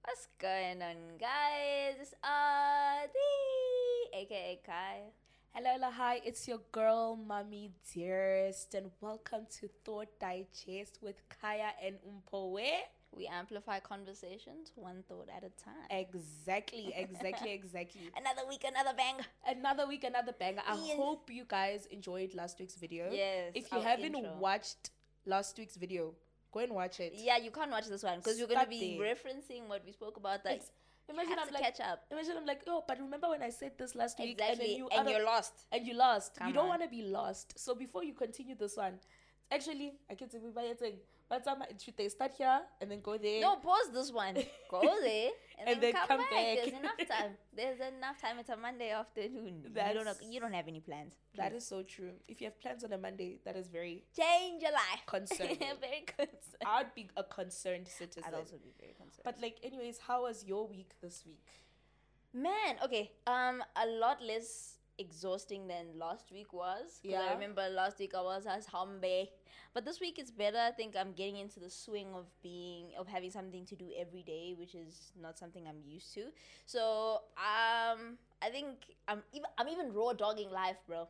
What's going on, guys? It's aka Kai. Hello, hi, it's your girl, Mommy Dearest, and welcome to Thought Digest with Kaya and Umpowe. We amplify conversations one thought at a time. Exactly. Another week, another bang. Another week, another banger. I Yes. hope you guys enjoyed last week's video. Yes, If you our haven't intro. watched last week's video, go and watch it. Yeah, you can't watch this one because you're going to Start be there. referencing what we spoke about. Like, Imagine have I'm to like, catch up. Imagine I'm like, oh, but remember when I said this last week? Exactly, And then you're lost. and you lost. Come You don't on. want to be lost. So before you continue this one, actually, I can say but should they start here and then go there? No, pause this one. Go there and then come back. back. There's enough time. There's enough time. It's a Monday afternoon. You don't have any plans. That is so true. If you have plans on a Monday, that is very Change your life. concerning. Very concerned. I'd be a concerned citizen. I'd also be very concerned. But like, anyways, how was your week this week? Man, okay. A lot less exhausting than last week was. 'Cause I Yeah. remember last week I was as humble. But this week it's better. I think I'm getting into the swing of having something to do every day, which is not something I'm used to. So I think I'm even raw dogging life, bro.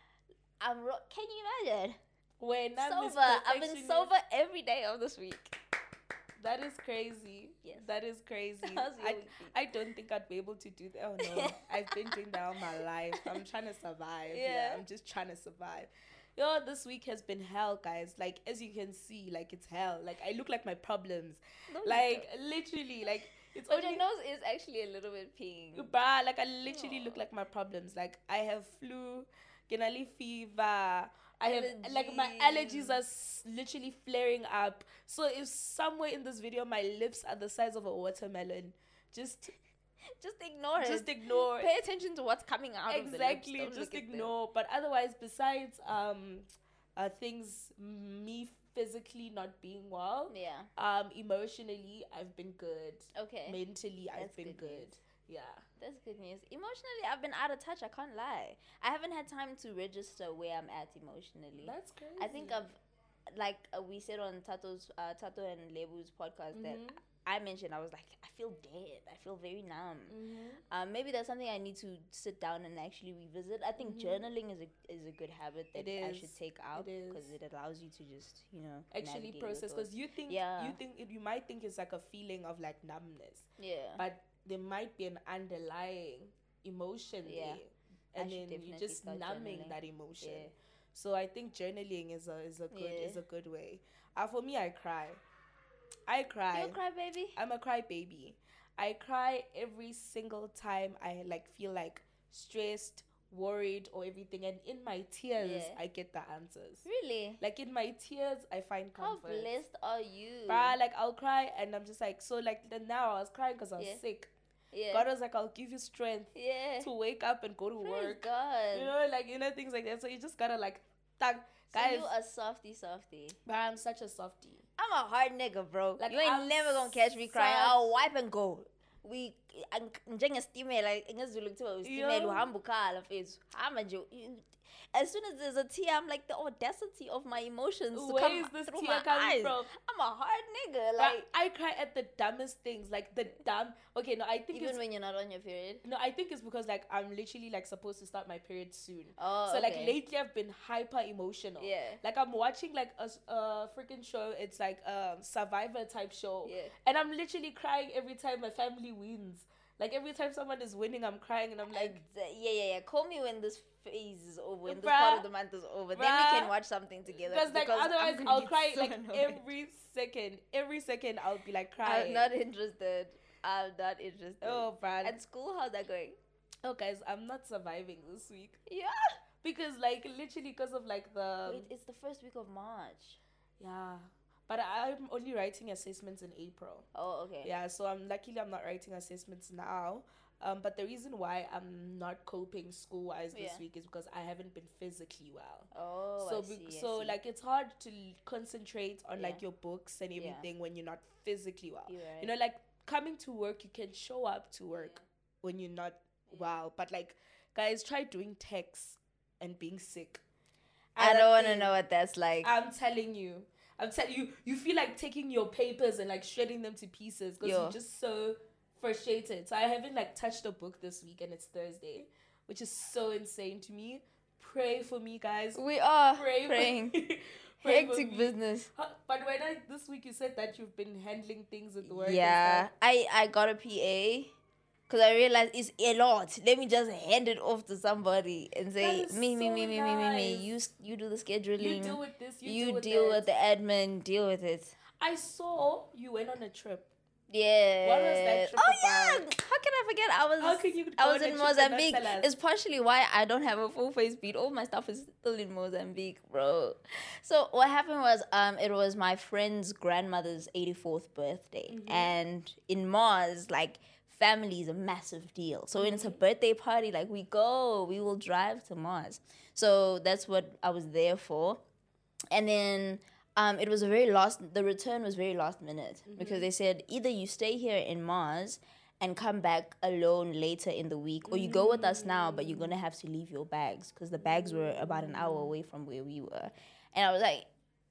Can you imagine? When I'm this Sober. I've been perfectionist. sober every day of this week. That is crazy. Yes. That is crazy. How's your week been? I don't think I'd be able to do that. Oh no. I've been doing that all my life. I'm trying to survive. Yeah. I'm just trying to survive. Yo, this week has been hell, guys. Like, as you can see, like, it's hell. Like, I look like my problems. No, you Like, literally, like, it's But your only... nose is actually a little bit pink. Bruh, like, I literally look Aw. like my problems. Like, I have flu, genali fever. I have, like, my allergies are literally flaring up. So if somewhere in this video my lips are the size of a watermelon, just Just ignore it. Pay attention to what's coming out of the lips. Exactly, Don't just look at them. ignore. But otherwise, besides things, me physically not being well, Yeah. emotionally I've been good. Okay. Mentally I've That's been good good. news. Yeah. That's good news. Emotionally, I've been out of touch. I can't lie. I haven't had time to register where I'm at emotionally. That's crazy. I think we said on Tato and Lebu's podcast that Mhm. I mentioned, I was like, I feel dead. I feel very numb. Mhm. Maybe that's something I need to sit down and actually revisit. I think journaling is a good habit that It I is. should take out It is. because it allows you to just Actually navigate your process, because thoughts. you think you might think it's like a feeling of like numbness, Yeah. but there might be an underlying emotion Yeah. there, I and should then you're definitely just start numbing journaling. that emotion. Yeah. So I think journaling is Yeah. a good way. For me, I cry. I cry. You cry, baby. I'm a cry baby. I cry every single time I like feel like stressed, worried, or everything, and in my tears Yeah. I get the answers. Really? Like in my tears I find How comfort. blessed are you? But like I'll cry and I'm just like, so like then now I was crying because I was Yeah. sick. Yeah. God was like, I'll give you strength Yeah. to wake up and go to Praise work. God. Things like that. So you just gotta like tag So guys. you a softy. But I'm such a softie. I'm a hard nigga, bro. Like, You ain't I'm never gonna catch me crying. such- I'll wipe and go. Njengestimela ngezulu kuthiwa ustimela Yeah. uhamba ukhala mfethu hamba nje as soon as there's a tear, I'm like the audacity of my emotions to Where come is this through tear my coming eyes. from? I'm a hard nigga, But like I cry at the dumbest things, like the dumb. Okay, no, I think even it's when you're not on your period. no, I think it's because like I'm literally like supposed to start my period soon. Oh, So like okay. lately I've been hyper emotional. Yeah. Like I'm watching like a freaking show. It's like a Survivor type show. Yeah. And I'm literally crying every time my family wins. Like every time someone is winning, I'm crying and I'm like, Yeah. Call me when this phase is over, when this Bruh. part of the month is over. Then we can Bruh. watch something together. because like I'm otherwise gonna I'll get cry so like annoyed. every second I'll be like crying. I'm not interested. Oh, Brad. At school, how's that going? Oh, guys, I'm not surviving this week Yeah. because like literally because of like the Wait, it's the first week of March. yeah. But I'm only writing assessments in April. Oh, okay. Yeah, so I'm not writing assessments now. But the reason why I'm not coping school wise this Yeah. week is because I haven't been physically well. Oh, So I see, I so see. like it's hard to concentrate on like Yeah. your books and Yeah. everything when you're not physically well. You're right. You know, like coming to work, you can show up to work when you're not well. But like, guys, try doing techs and being sick. I And don't want to then- know what that's like. I'm telling you, you feel like taking your papers and like shredding them to pieces because Yo. you're just so frustrated. So I haven't like touched a book this week, and it's Thursday, which is so insane to me. Pray for me, guys. We are praying. Pray hectic business. But this week you said that you've been handling things at work. Yeah, I got a PA. Because I realized it's a lot. Let me just hand it off to somebody and say, me. You do the scheduling. You deal with this. You deal with the admin. Deal with it. I saw you went on a trip. Yeah. What was that trip about? Yeah. How can I forget? I was in Mozambique. It's partially why I don't have a full face beat. All my stuff is still in Mozambique, bro. So what happened was, it was my friend's grandmother's 84th birthday, and in Mars, like, family is a massive deal. So when it's a birthday party, like, we will drive to Mars. So that's what I was there for. And then it was the return was very last minute, because they said either you stay here in Mars and come back alone later in the week, or you go with us now, but you're going to have to leave your bags, because the bags were about an hour away from where we were. And I was like,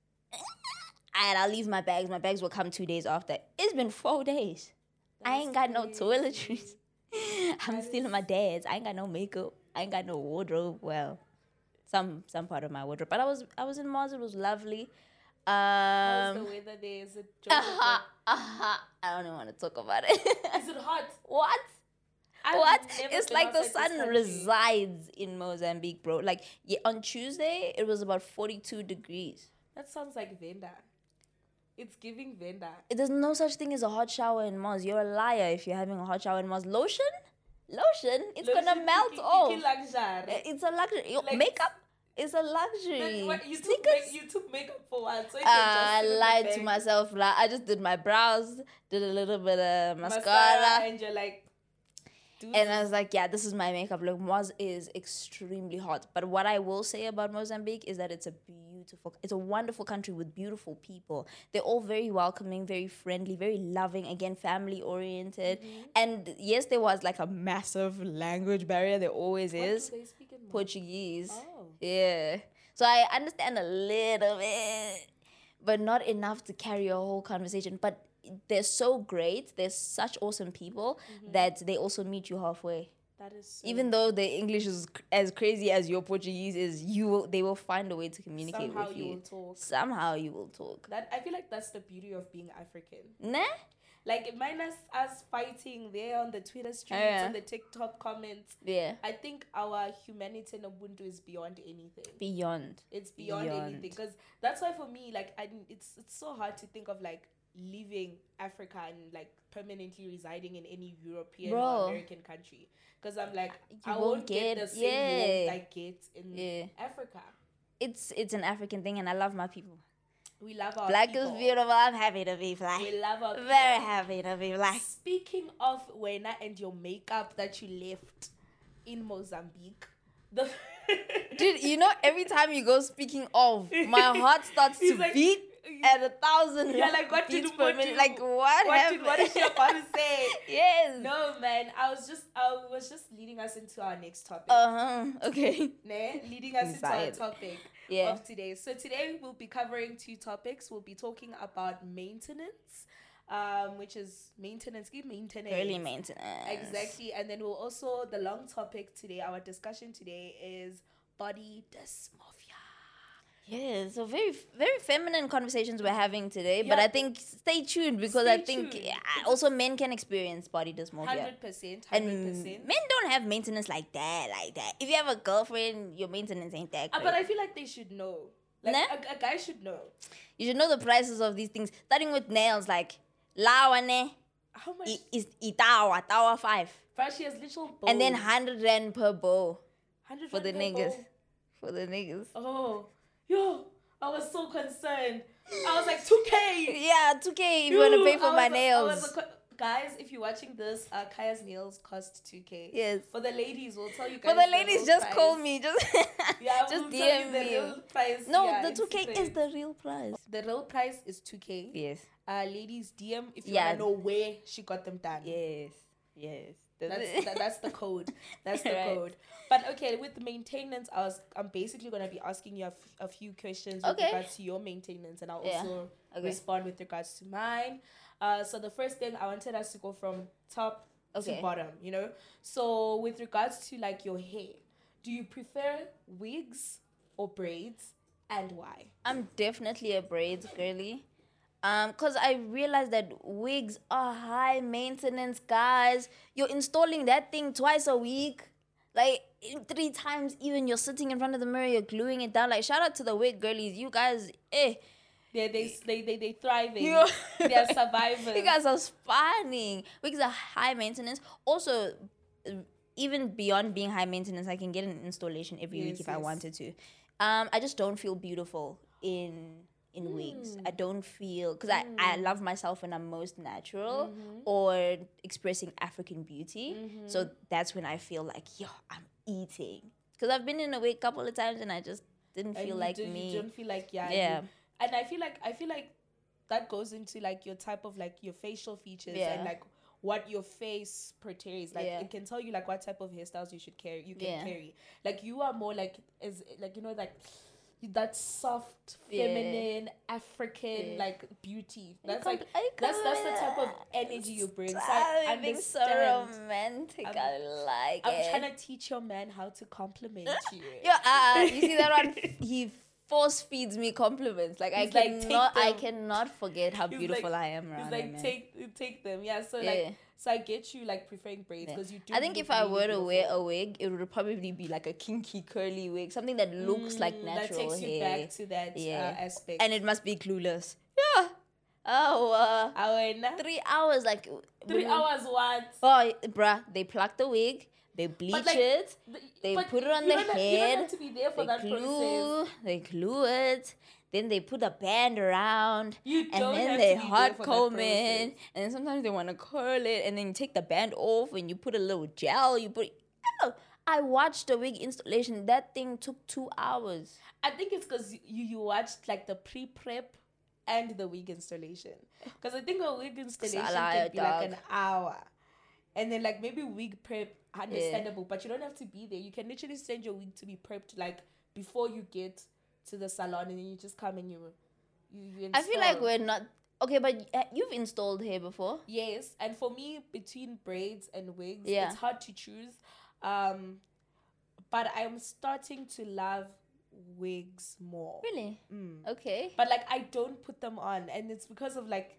and I'll leave my bags. My bags will come 2 days after. It's been 4 days. I ain't got no toiletries. I'm still in my dad's. I ain't got no makeup. I ain't got no wardrobe. Well, some part of my wardrobe. But I was in Mars. It was lovely. How's the weather there? Is it I don't even want to talk about it. Is it hot? What? It's like the sun resides in Mozambique, bro. Like, on Tuesday, it was about 42 degrees. That sounds like Venda. It's giving Venda. There's no such thing as a hot shower in Mars. You're a liar if you're having a hot shower in Mars. Lotion? It's gonna melt off. It's a luxury. Like, makeup is a luxury. You took makeup for what? So I lied to myself. I just did my brows, did a little bit of mascara, and you're like, and I was like, yeah, this is my makeup look. Mars is extremely hot. But what I will say about Mozambique is that it's a wonderful country with beautiful people. They're all very welcoming, very friendly, very loving, again, family oriented. And yes, there was like a massive language barrier. There always is. What do they speak in Mars? Portuguese. Oh. Yeah. So I understand a little bit, but not enough to carry a whole conversation. But they're so great. They're such awesome people that they also meet you halfway. That is so even though the English is as crazy as your Portuguese is, they will find a way to communicate with you. Somehow you will talk. I feel like that's the beauty of being African. Nah? Like, minus us fighting there on the Twitter streets, on the TikTok comments. Yeah. I think our humanity in Ubuntu is beyond anything. It's beyond anything. Because that's why for me, like, it's so hard to think of, like, leaving Africa and like permanently residing in any European or American country, because I'm like, I won't get the same warmth I get in Africa. It's an African thing, and I love my people. We love our black people. Is beautiful. I'm happy to be black. We love our people. Very happy to be black. Speaking of Wena and your makeup that you left in Mozambique, dude, you know, every time you go, speaking of, my heart starts to beat at 1,000 like, what beats did per minute. Like, what happened? What is she about to say? Yes. No, man. I was just leading us into our next topic. Okay. Leading us into our topic of today. So today we'll be covering 2 topics. We'll be talking about maintenance, which is maintenance. Early maintenance. Exactly. And then we'll also, the long topic today, our discussion today is body dysmorphia. Yeah, so very, very feminine conversations we're having today. But I think stay tuned, because I think also men can experience body dysmorphia. 100%. And men don't have maintenance like that. If you have a girlfriend, your maintenance ain't that great. But I feel like they should know. Like, a guy should know. You should know the prices of these things. Starting with nails, like, lawane. How much? Tawa 5. First, she has little bows. And then 100 rand per bow. 100 for the niggas. For the niggas. Oh. Yo, I was so concerned. I was like, 2K. Yeah, 2K if you want to pay for my nails. Guys, if you're watching this, Kaya's nails cost 2K. Yes. For the ladies, we'll tell you guys. For the ladies, just price. Call me. Just just DM me. The real price. No, the 2K is the real price. The real price is 2K. Yes. Ladies, DM if you want to know where she got them done. Yes. That's the code. That's the code. But okay, with the maintenance, I'm basically gonna be asking you a few questions with regards to your maintenance, and I'll also respond with regards to mine. So the first thing I wanted us to go from top Okay. to bottom, you know. So with regards to like your hair, do you prefer wigs or braids, and why? I'm definitely a braids girly. Cause I realized that wigs are high maintenance, guys. You're installing that thing twice a week, like 3 times. Even you're sitting in front of the mirror, you're gluing it down. Like shout out to the wig girlies, you guys. They thriving. You- They're survivors. You guys are spanning. Wigs are high maintenance. Also, even beyond being high maintenance, I can get an installation every week if I wanted to. I just don't feel beautiful in wigs. I don't feel, because I love myself when I'm most natural or expressing African beauty. So that's when I feel like, yo, I'm eating. Because I've been in a wig a couple of times and I just didn't feel like me. You don't feel like Yeah. And I feel like that goes into like your type of like your facial features and like what your face portrays. Like it can tell you like what type of hairstyles you should carry. You can carry. Like you are more like like that soft, feminine, African like beauty. That's like that's the type of energy you bring. So I understand. So romantic. I like I'm it. trying to teach your man how to compliment you. Yeah, you see that one? He force feeds me compliments. Like He's I cannot forget how beautiful I am around him. He's like, take them. Yeah. So like, so I get you like preferring braids because you do. I think if I were to wear a wig, it would probably be like a kinky curly wig, something that looks like natural that takes you hair. back to that aspect. And it must be clueless. Yeah. Oh, 3 hours, like 3 hours. What? Oh, bruh, they pluck the wig. They bleach it. They put it on the head. You don't have to be there for that process. They glue it. Then they put a band around. You and don't then have they to be hot there for comb that in. process. And then sometimes they want to curl it. And then you take the band off and you put a little gel. Oh, I watched the wig installation. That thing took 2 hours. I think it's because you watched like the pre-prep and the wig installation. Because I think a wig installation can be like an hour. And then like maybe wig prep, understandable, but you don't have to be there. You can literally send your wig to be prepped like before you get to the salon, and then you just come and you install. I feel like we're not okay, but you've installed hair before. Yes, and for me, between braids and wigs, it's hard to choose. But I'm starting to love wigs more. Really? Okay. But like I don't put them on, and it's because of like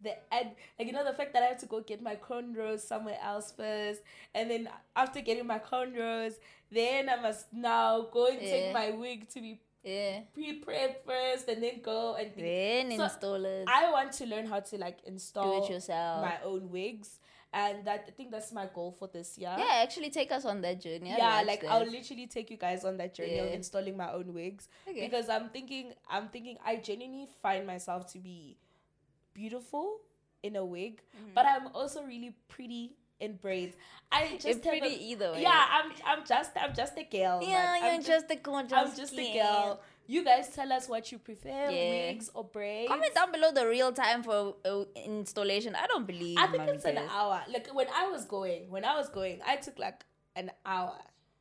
the fact that I have to go get my cornrows somewhere else first, and then after getting my cornrows, then I must now go and take my wig to be pre-prepped first, and then go and then install it. I want to learn how to like install do it yourself, my own wigs, and I think that's my goal for this year. Yeah, actually take us on that journey. I'll literally take you guys on that journey of installing my own wigs, because I'm thinking I genuinely find myself to be beautiful in a wig, but I'm also really pretty in braids. I just pretty either way. Yeah, I'm just a girl. Yeah, man. you're just a gorgeous. I'm just a girl. You guys tell us what you prefer, wigs or braids. Comment down below the real time for installation. I don't believe. I think it's an hour. Like when I was going, I took like an hour.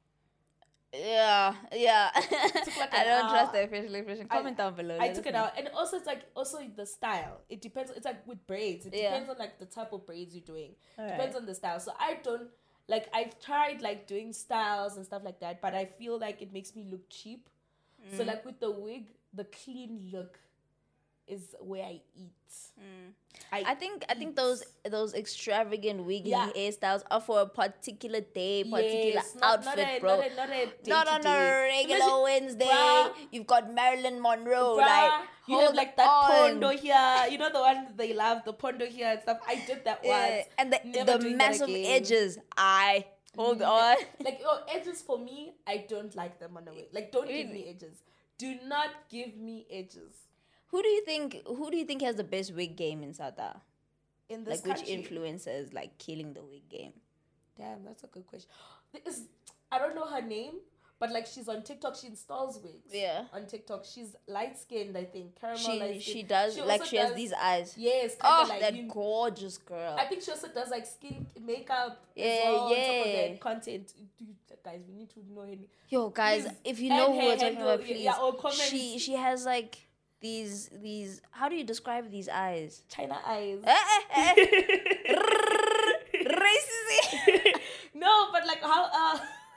Yeah. Like I don't trust the official information. Comment down below. I took it out, and also it's like the style. It depends. It's like with braids. It depends on like the type of braids you're doing. Depends on the style. So I don't like. I've tried like doing styles and stuff like that, but I feel like it makes me look cheap. So like with the wig, the clean look is where I eat. I think those extravagant wig hairstyles are for a particular day, particular outfit, bro. Not on a regular Wednesday. Bruh, you've got Marilyn Monroe, like you have like that pondo here. You know the one they love, the pondo here and stuff. I did that once, and the massive edges. Hold on. Like edges for me, I don't like them on the wig. Like don't give me edges. Do not give me edges. Who do you think has the best wig game in South Africa? In this country? Which influencers like killing the wig game? Damn, that's a good question. I don't know her name, but like she's on TikTok. She installs wigs. Yeah. On TikTok, she's light skinned. I think she does. She has these eyes. Yes. That gorgeous girl. I think she also does like skin makeup. Yeah. On top of that content. Dude, guys, we need to know her name. Yo, guys, if you know who we're talking about, please. She has like these. How do you describe these eyes? China eyes. Racism. No, but like how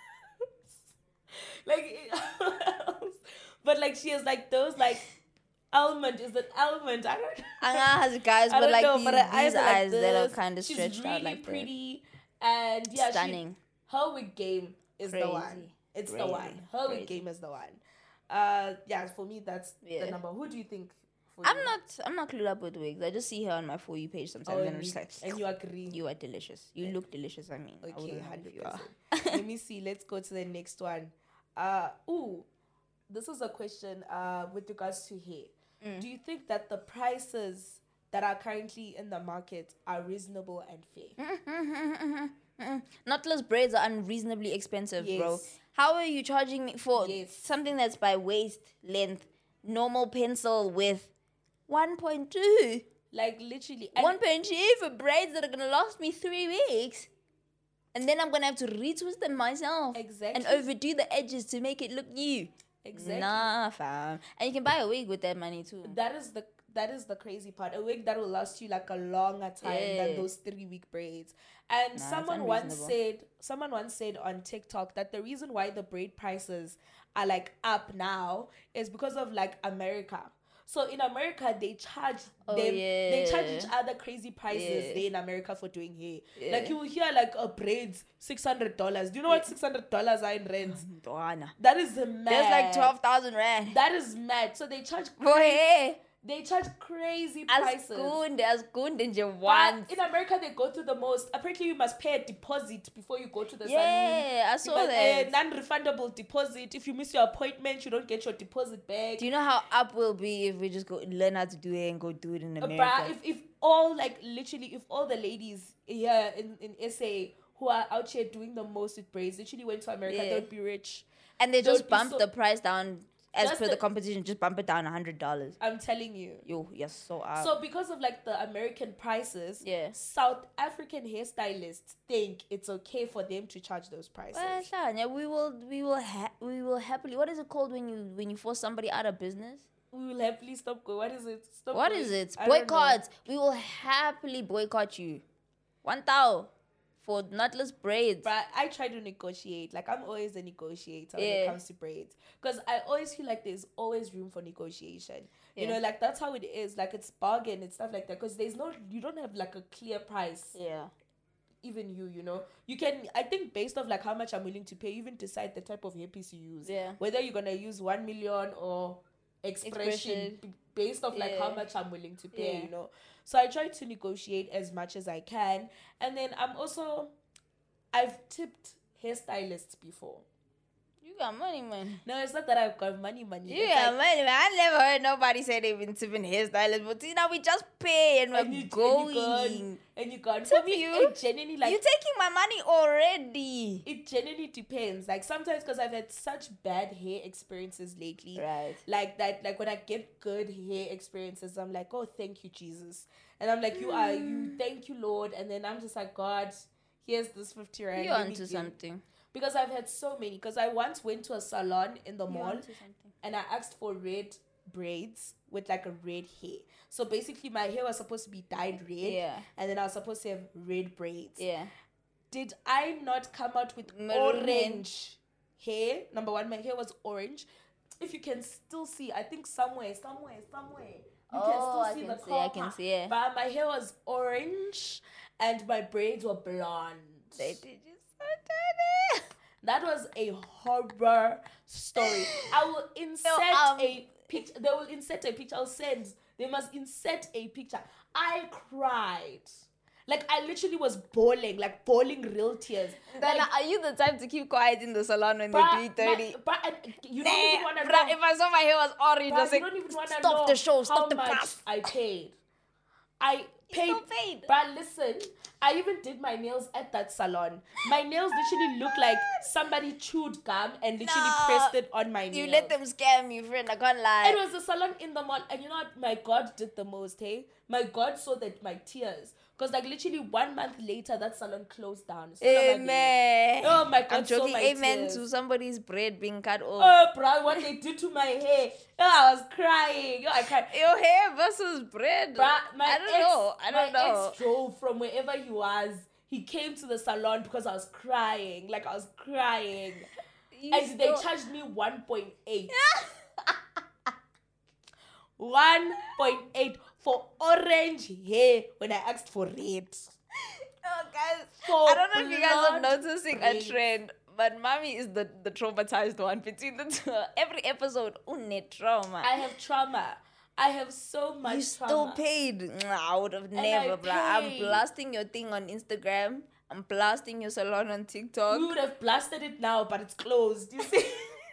like but like she has like those like almond. Is it almond? I don't know. Anga has guys, I but don't like know, these, but her these eyes are like eyes that are this. kind of She's stretched really out like pretty, and yeah, stunning. her wig game is the one. Crazy. It's the Crazy. one. Her wig Crazy. game is the one. Yeah, for me that's the number. Who do you think? For I'm you? not clued up with wigs. I just see her on my For You page sometimes, and I'm just like, and you agree. you are delicious. You look delicious. I mean, I Okay, wouldn't know who 100%. you are. Let me see. Let's go to the next one. This is a question with regards to hair. Do you think that the prices that are currently in the market are reasonable and fair? Knotless braids are unreasonably expensive, bro. Yes. How are you charging me for Yes. something that's by waist length, normal pencil width, 1.2? Like literally. 1.2 for braids that are gonna last me 3 weeks, and then I'm gonna have to retwist them myself. Exactly. And overdo the edges to make it look new. Exactly. Nah, fam. And you can buy a wig with that money too. That is the crazy part. A wig that will last you like a longer time than those 3-week braids. And someone once said on TikTok that the reason why the braid prices are like up now is because of like America. So in America they charge they charge each other crazy prices there in America for doing hair. Like you will hear like a braids $600. Do you know what $600 are in rents? That is mad. There's like 12,000 rand. That is mad. So they charge For hair. They charge crazy prices. As good in your But want. in America, they go to the most. Apparently, you must pay a deposit before you go to the salon. Yeah, I saw that. A non-refundable deposit. If you miss your appointment, you don't get your deposit back. Do you know how up we'll be if we just go learn how to do it and go do it in America? Bruh, if all like literally, if all the ladies here in SA who are out here doing the most with braids literally went to America, they would be rich. And they just bump the price down. As Just per the competition, just bump it down $100. I'm telling you. Yo, you're so up. So because of like the American prices, South African hairstylists think it's okay for them to charge those prices. Well, yeah, we will happily. What is it called when you force somebody out of business? We will happily stop going. What is it? What is it? Boycott. We will happily boycott you. 1,000 for knotless braids. But I try to negotiate. Like, I'm always a negotiator when it comes to braids. Because I always feel like there's always room for negotiation. You know, like, that's how it is. Like, it's bargain and stuff like that. Because you don't have, like, a clear price. Yeah. Even you know. You can, I think, based off, like, how much I'm willing to pay, even decide the type of hairpiece you use. Yeah. Whether you're going to use 1 million or expression. Based off, like, how much I'm willing to pay, you know. So I try to negotiate as much as I can. And then I've tipped hairstylists before. You got money, man. No, it's not that I've got money. You got money, man. I never heard nobody say they've been tipping hairstylists. But you know, we just pay and we're going. And you got tip for me, you. it genuinely, like, you're taking my money already. It genuinely depends. Like, sometimes, because I've had such bad hair experiences lately. Right. Like that, like when I get good hair experiences, I'm like, oh, thank you, Jesus. And I'm like, thank you, Lord. And then I'm just like, God, here's this 50 rand. You're onto something. Because I've had so many. Because I once went to a salon in the mall and I asked for red braids with like a red hair. So basically my hair was supposed to be dyed red. Yeah. And then I was supposed to have red braids. Yeah. Did I not come out with orange hair? Number one, my hair was orange. If you can still see, I think somewhere. You can still see the color. I can see it. But my hair was orange and my braids were blonde. They did you so dirty. That was a horror story. I will insert a picture. They will insert a picture. I'll send. They must insert a picture. I cried. Like, I literally was bawling real tears. Then like, are you the type to keep quiet in the salon when they're 3:30? You don't even want to know. If I saw my hair was orange, I was like, stop the show, stop the class. I paid. I paid. Still paid. But listen, I even did my nails at that salon. My nails literally look like somebody chewed gum and literally pressed it on my nails. You let them scam you, friend. I can't lie. It was a salon in the mall. And you know what? My God did the most, hey? My God saw that my tears. Because like literally 1 month later, that salon closed down. Amen. Oh my God, I'm joking. saw my Amen tears. to somebody's bread being cut off. Oh, bro, what they did to my hair. Oh, I was crying. Oh, I cried. Your hair versus bread. Bruh, I don't know. My ex drove from wherever he was. He came to the salon because I was crying. Like, I was crying. They charged me 1.8. 1.8 for orange hair when I asked for red. Oh, guys. I don't know if you guys are noticing a trend, but Mommy is the traumatized one between the two. Every episode, trauma. I have trauma. I have so much you trauma. Still paid. I would have never, blah. I'm blasting your thing on Instagram. I'm blasting your salon on TikTok. We would have blasted it now, but it's closed. You see?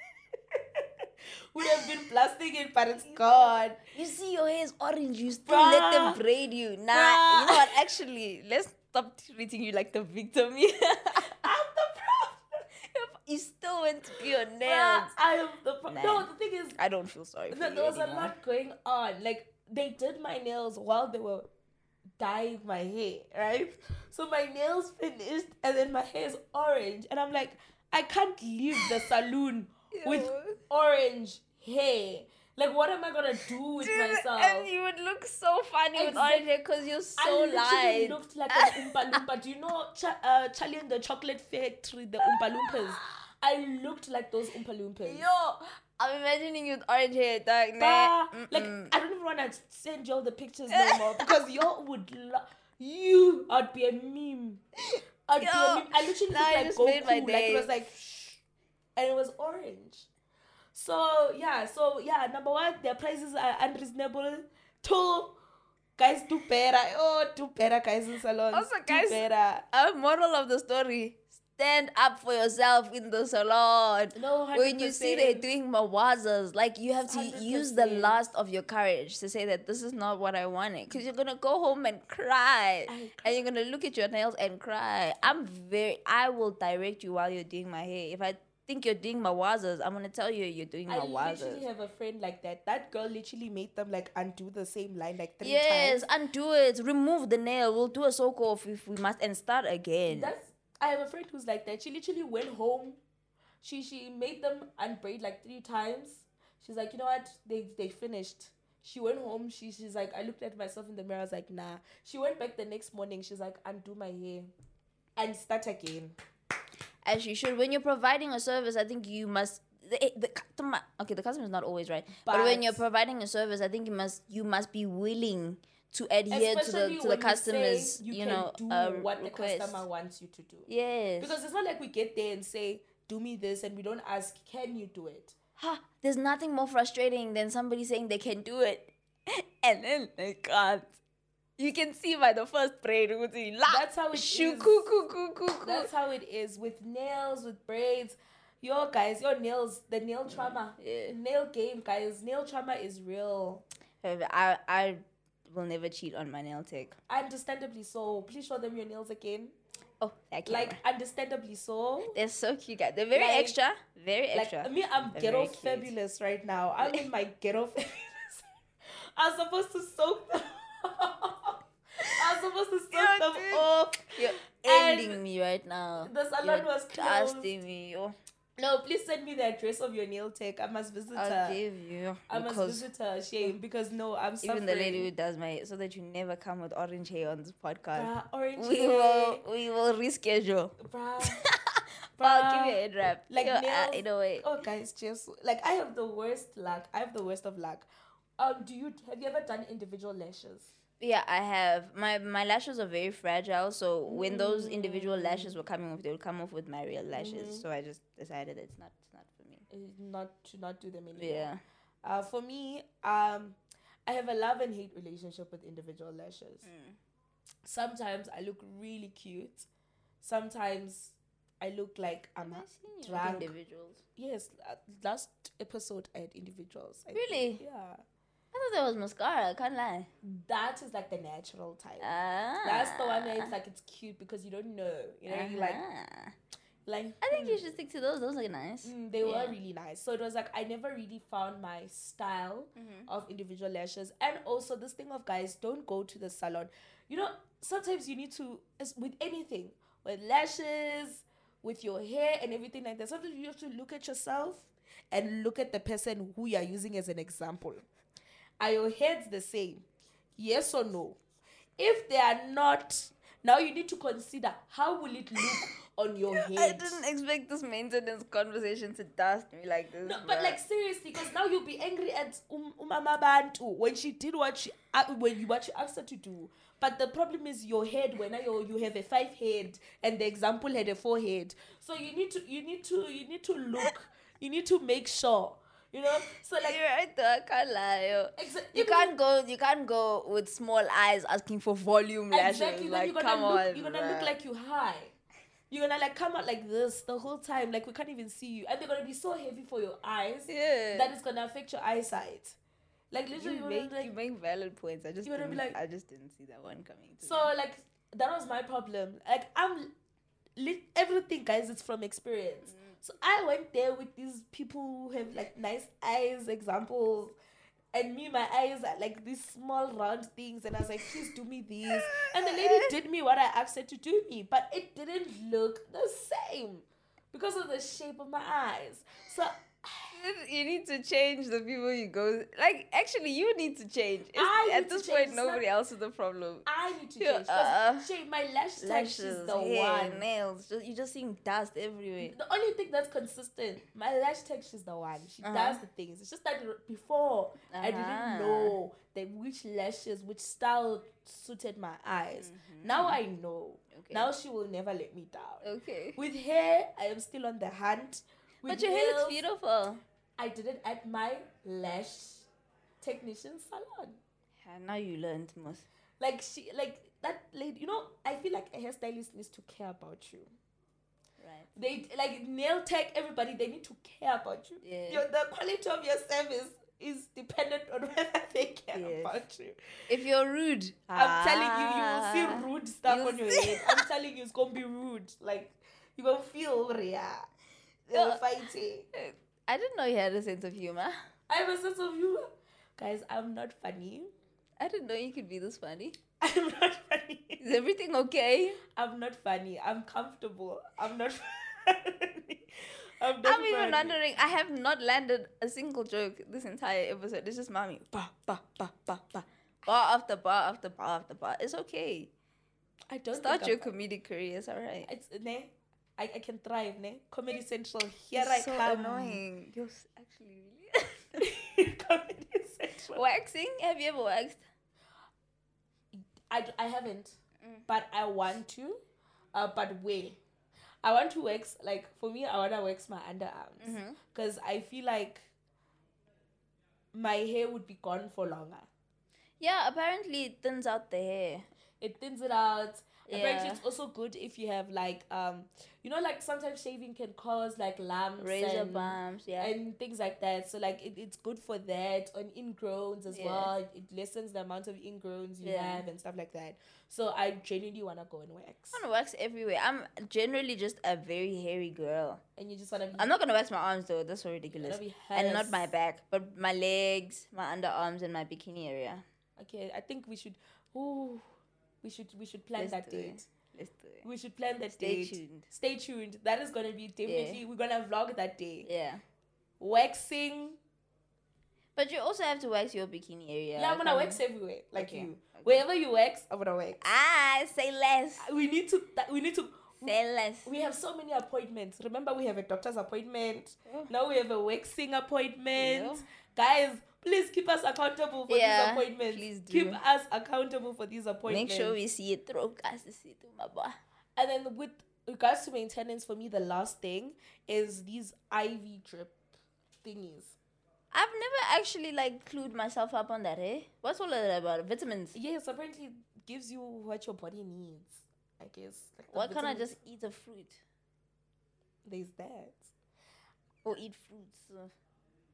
We would have been blasting it, but it's gone. You see, your hair is orange. You still let them braid you. Nah, you know what? Actually, let's stop treating you like the victim. I'm the problem. You still went to your nails. I am the problem. No, the thing is, I don't feel sorry for you. There was a lot going on. Like, they did my nails while they were dyeing my hair, right? So my nails finished, and then my hair is orange, and I'm like, I can't leave the salon with orange hair. Like, what am I gonna do with myself? And you would look so funny with orange hair because you're so light. I looked like an Oompa Loompa. Do you know Charlie and the Chocolate Factory, the Oompa Loompas? I looked like those Oompa Loompas. Yo, I'm imagining you with orange hair, dog. Like, I don't even want to send you all the pictures no more because y'all would I'd be a meme. I literally looked like Goku. Like, it was like, and it was orange. So yeah, number one, their prices are unreasonable. 2, guys, do better. Do better, guys, in salons. Also, guys, do better. A moral of the story: stand up for yourself in the salon. No, 100%. When you see they're doing mawazas, like, you have to 100%. Use the last of your courage to say that this is not what I wanted, because you're gonna go home and cry, and you're gonna look at your nails and cry. I will direct you while you're doing my hair. If I think you're doing mawazas, I'm gonna tell you you're doing mawazas. I literally have a friend like that. That girl literally made them like undo the same line like 3 times. Yes, undo it. Remove the nail. We'll do a soak off if we must and start again. I have a friend who's like that. She literally went home. She made them unbraid like 3 times. She's like, you know what? They finished. She went home. She's like, I looked at myself in the mirror. I was like, nah. She went back the next morning. She's like, undo my hair and start again. As you should. When you're providing a service, I think you must. The customer is not always right. But when you're providing a service, I think you must be willing to adhere to the customers, do what request. The customer wants you to do. Yes. Because it's not like we get there and say, do me this, and we don't ask, can you do it? There's nothing more frustrating than somebody saying they can do it and then they can't. You can see by the first braid. That's how it is. That's how it is with nails, with braids. Guys, your nails, the nail trauma. Yeah. Nail game, guys. Nail trauma is real. I will never cheat on my nail tech. Understandably so. Please show them your nails again. Oh, that camera. Like, understandably so. They're so cute, guys. They're very extra. Very extra. Like, me, I'm ghetto fabulous right now. I'm in my ghetto fabulous. I was supposed to soak them. Off. You're ending me right now. The salon was closed. Casting me. No, please send me the address of your nail tech. I must visit her. I'll give you. I must visit her. Shame, because no, I'm suffering. Even the lady who does my hair, so that you never come with orange hair on this podcast. Orange hair. We will reschedule. I'll give you a head wrap. Like, nails, in a way. Oh, guys, just like, I have the worst luck. I have the worst of luck. Have you ever done individual lashes? Yeah, I have. My lashes are very fragile, so when those individual lashes were coming off, they would come off with my real lashes. So I just decided it's not for me. Not do them anymore. Yeah. For me, I have a love and hate relationship with individual lashes. Sometimes I look really cute. Sometimes I look like I'm drunk. Individuals. Yes, last episode I had individuals. Really? Yeah. thought that was mascara. I can't lie. That is like the natural type. Ah. That's the one where it's like it's cute because you don't know. You know, you like I think you should stick to those. Those are nice. They were really nice. So it was like I never really found my style of individual lashes. And also this thing of, guys, don't go to the salon. You know, sometimes you need to, with anything, with lashes, with your hair and everything like that, sometimes you have to look at yourself and look at the person who you are using as an example. Are your heads the same? Yes or no? If they are not, now you need to consider how will it look on your head. I didn't expect this maintenance conversation to dust me like this. No, but like seriously, because now you'll be angry at Umama Bantu when she did what she asked her to do. But the problem is your head. When you have a 5 head and the example had a 4 head, so you need to look. You need to make sure. You know, so like you're right though, I can't lie. Exactly. You can't go with small eyes asking for volume lashes. Exactly. Then like, you're gonna look like you high. You're gonna like come out like this the whole time, like we can't even see you, and they're gonna be so heavy for your eyes that it's gonna affect your eyeyesight. Like literally, you make valid points. I just didn't see that one coming. So like that was my problem. Like everything, guys, it's from experience. So I went there with these people who have like nice eyes examples, and me, my eyes are like these small round things, and I was like, please do me these. And the lady did me what I asked her to do me, but it didn't look the same because of the shape of my eyes. So you need to change the people you go. Like, actually, you need to change. At this point, nobody else is the problem. I need to change. Because shape, my lashes is the one. Nails. You just seeing dust everywhere. The only thing that's consistent, my lash texture is the one. She does the things. It's just that before, I didn't know which lashes, which style suited my eyes. Now I know. Okay. Now she will never let me down. Okay. With hair, I am still on the hunt. But your hair looks beautiful. I did it at my lash technician salon. Yeah, now you learned most. Like that lady, you know, I feel like a hairstylist needs to care about you. Right. They like nail tech, everybody, they need to care about you. Yeah. The quality of your service is dependent on whether they care about you. If you're rude, I'm telling you will see rude stuff on your head. I'm telling you, it's gonna be rude. Like you will feel fighting. I didn't know you had a sense of humor. I have a sense of humor. Guys, I'm not funny. I didn't know you could be this funny. I'm not funny. Is everything okay? I'm not funny. I'm comfortable. I'm not funny. I'm even wondering. I have not landed a single joke this entire episode. It's just mommy. Ba, ba, ba, ba, ba. Bar after bar after bar after bar. It's okay. I don't start your comedic career. It's alright. It's I can thrive, ne? Comedy Central. Here I come. So annoying. You're actually really Comedy Central. Waxing? Have you ever waxed? I haven't, but I want to. But where? I want to wax, like, for me, I want to wax my underarms. Because I feel like my hair would be gone for longer. Yeah, apparently it thins out the hair. It thins it out. Yeah. Apparently it's also good if you have like you know, like sometimes shaving can cause like lumps, razor bumps, and things like that. So like it's good for that. On ingrowns as well. It lessens the amount of ingrowns you have and stuff like that. So I genuinely wanna go and wax. I wanna wax everywhere. I'm generally just a very hairy girl. And you just wanna be, I'm not gonna wax my arms though, that's so ridiculous. And not my back, but my legs, my underarms and my bikini area. Okay, I think we should we should plan that date. Let's do it. We should plan that date. Stay tuned. That is going to be definitely, we're going to vlog that day. Yeah. Waxing. But you also have to wax your bikini area. Yeah, I'm going to wax everywhere. Like you. Okay. Wherever you wax, I'm going to wax. Say less. We need to say less. We have so many appointments. Remember, we have a doctor's appointment. Now we have a waxing appointment. Guys, please keep us accountable for these appointments. Please do. Keep us accountable for these appointments. Make sure we see it through. And then with regards to maintenance, for me, the last thing is these IV drip thingies. I've never actually clued myself up on that, eh? What's all of that about? Vitamins? Yes, apparently it gives you what your body needs, I guess. Why can't I just eat a fruit? There's that. Or eat fruits.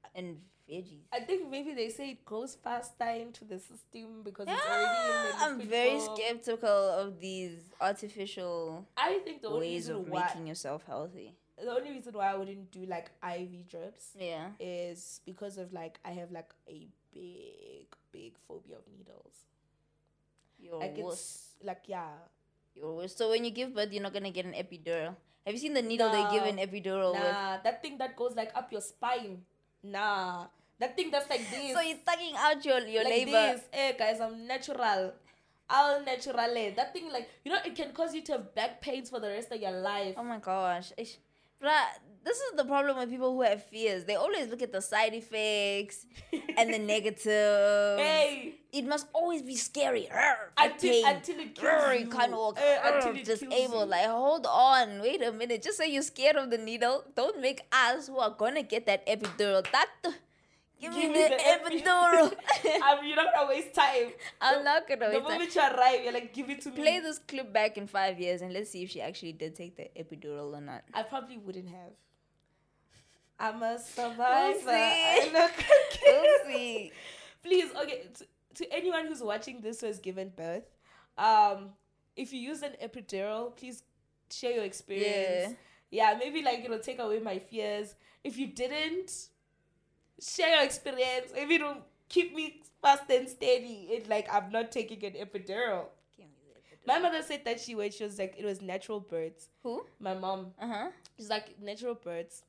And veggies. I think maybe they say it goes faster into the system because it's Yeah, already in the I'm liquid very form. skeptical of these artificial I think the only ways reason of why making yourself healthy. the only reason why I wouldn't do like IV drips Yeah. is because of like I have like a big phobia of needles. You're Like worse. it's like yeah. You're worse. So when you give birth, you're not gonna get an epidural. Have you seen the needle they give an Nah, epidural with? Nah, that thing that goes like up your spine. Nah. That thing that's like this. So you're tugging out your like labor. this. Hey guys, I'm natural. All naturally. That thing like it can cause you to have back pains for the rest of your life. Oh my gosh. Bruh, this is the problem with people who have fears. They always look at the side effects and the negatives. Hey, It must always be scary. until it kills You can't walk. until it kills Disabled. you. Like, hold on. Wait a minute. Just say you're scared of the needle. Don't make us who are gonna get that epidural. Give me the epidural. You're not gonna waste time. I'm not gonna The waste time. moment you arrive, you're like, give it to me. Play this clip back in 5 years and let's see if she actually did take the epidural or not. I probably wouldn't have. I'm a survivor. see. I look We'll see. Please, okay, to anyone who's watching this who has given birth, if you use an epidural, please share your experience. Yeah, maybe like it'll take away my fears. If you didn't, share your experience. Maybe it'll keep me fast and steady. It's like I'm not taking an epidural. Give me the epidural. My mother said that she was like it was natural births. Who? My mom. Uh-huh. She's like natural births.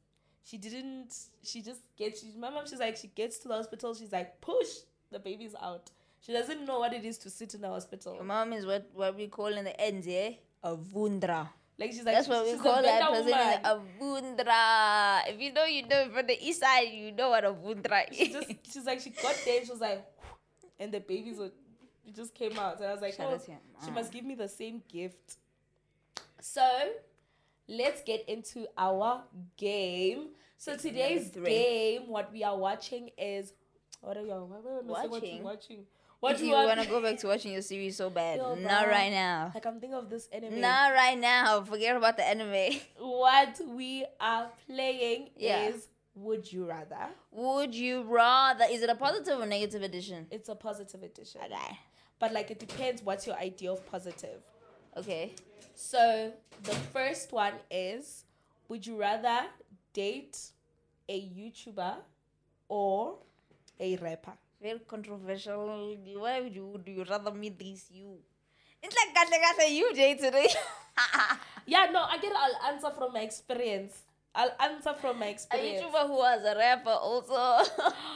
My mom, she's like, she gets to the hospital, she's like, push, the baby's out. She doesn't know what it is to sit in the hospital. Your mom is what we call in the ends, yeah? A wundra. Like she's like, That's what we she's call a that Venda person. woman. A wundra. If you know, you know. From the east side, you know what a wundra is. She's like, she got there, she was like, and the babies it just came out. And I was like, Shout out to your she mom. must give me the same gift. So, let's get into our game. So today's Number 3. game, what we are watching is what are you watching? What You want to go back to watching your series so bad? Yo, Not bro. right now. Like I'm thinking of this anime. Not right now. Forget about the anime. What we are playing Yeah. is Would You Rather. Would you rather? Is it a positive or negative edition? It's a positive edition. Okay. But like it depends what's your idea of positive. Okay. So the first one is, would you rather date a YouTuber or a rapper? Very controversial. Why would you rather meet these you? It's like Kahle you dated it. Yeah, no, I'll answer from my experience. A experience. YouTuber who was a rapper also.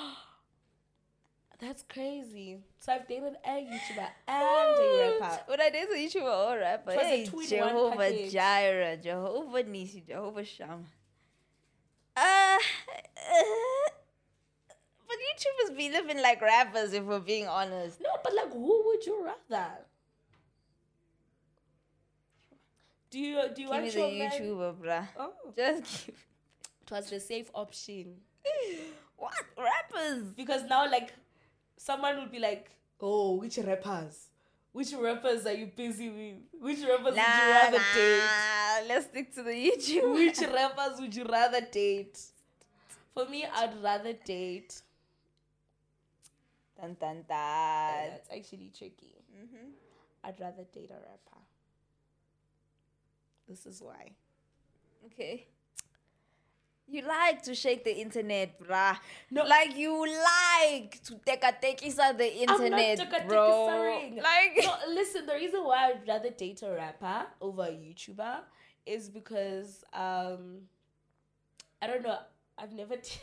That's crazy. So I've dated a YouTuber and a rapper. Would I date a YouTuber or rapper? It was a Hey, 2-in-1 Jehovah package. Jireh, Jehovah Nisi, Jehovah Shammah. But YouTubers be living like rappers if we're being honest. No, but like, who would you rather? Do you Give want me the your man? YouTuber, bruh. Oh, Just give. it was the safe option. What? Rappers? Because now, like, someone would be like, "Oh, which rappers? Which rappers are you busy with? Which rappers would you rather date? Let's stick to the YouTube. Which rappers would you rather date?" For me, I'd rather date. Dun, dun, Yeah, dun. that's actually tricky. Mm-hmm. I'd rather date a rapper. This is why. Okay. You like to shake the internet, bruh. No. Like you like to take the internet, I'm not bro. teka-tekisering. Like No, listen, the reason why I'd rather date a rapper over a YouTuber is because I don't know, I've never dated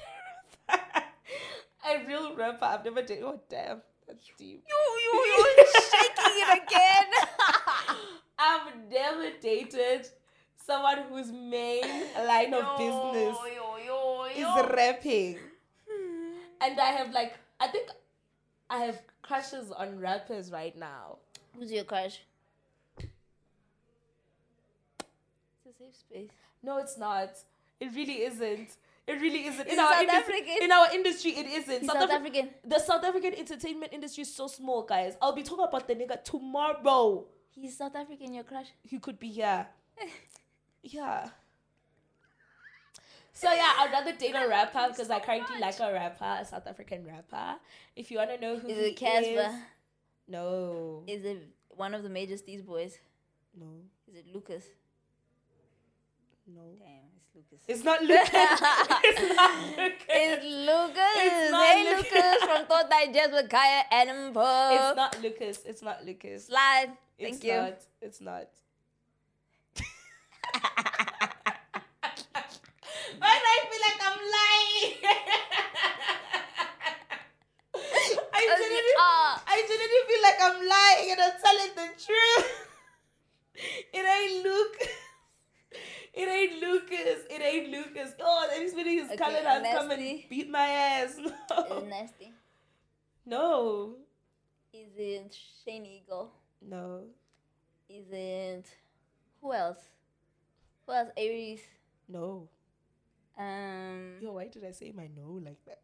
a real rapper. I've never dated. Oh damn, that's deep. you're shaking it again. I've never dated someone whose main line of business is rapping. And I think I have crushes on rappers right now. Who's your crush? It's a safe space. No, it's not. It really isn't. It really isn't. He's South African. In our industry, it isn't. He's South African. The South African entertainment industry is so small, guys. I'll be talking about the nigga tomorrow. He's South African, your crush? He could be here. Yeah. So yeah, I'd rather date a rapper because I currently like a rapper, a South African rapper. If you want to know who Is he it Casper? is, no, Is it one of the major Steez boys? no, Is it Lucas? no. Damn, it's Lucas. It's not Lucas. It's not Lucas. It's Lucas. It's not Hey, Lucas. Lucas from Thought Digest with Kaya and Mpo. It's not Lucas. It's not Lucas. Slide. It's Thank you. Not. It's not. Why do I feel like I'm lying? I genuinely feel like I'm lying and I'm telling the truth. It ain't Lucas. It ain't Lucas. It ain't Lucas. Oh, everybody is coming out, come and beat my ass. Is No. it Nasty? No. Is it Shane Eagle? No. Is it... Who else? Who else? Aries? No. Yo, why did I say my no like that?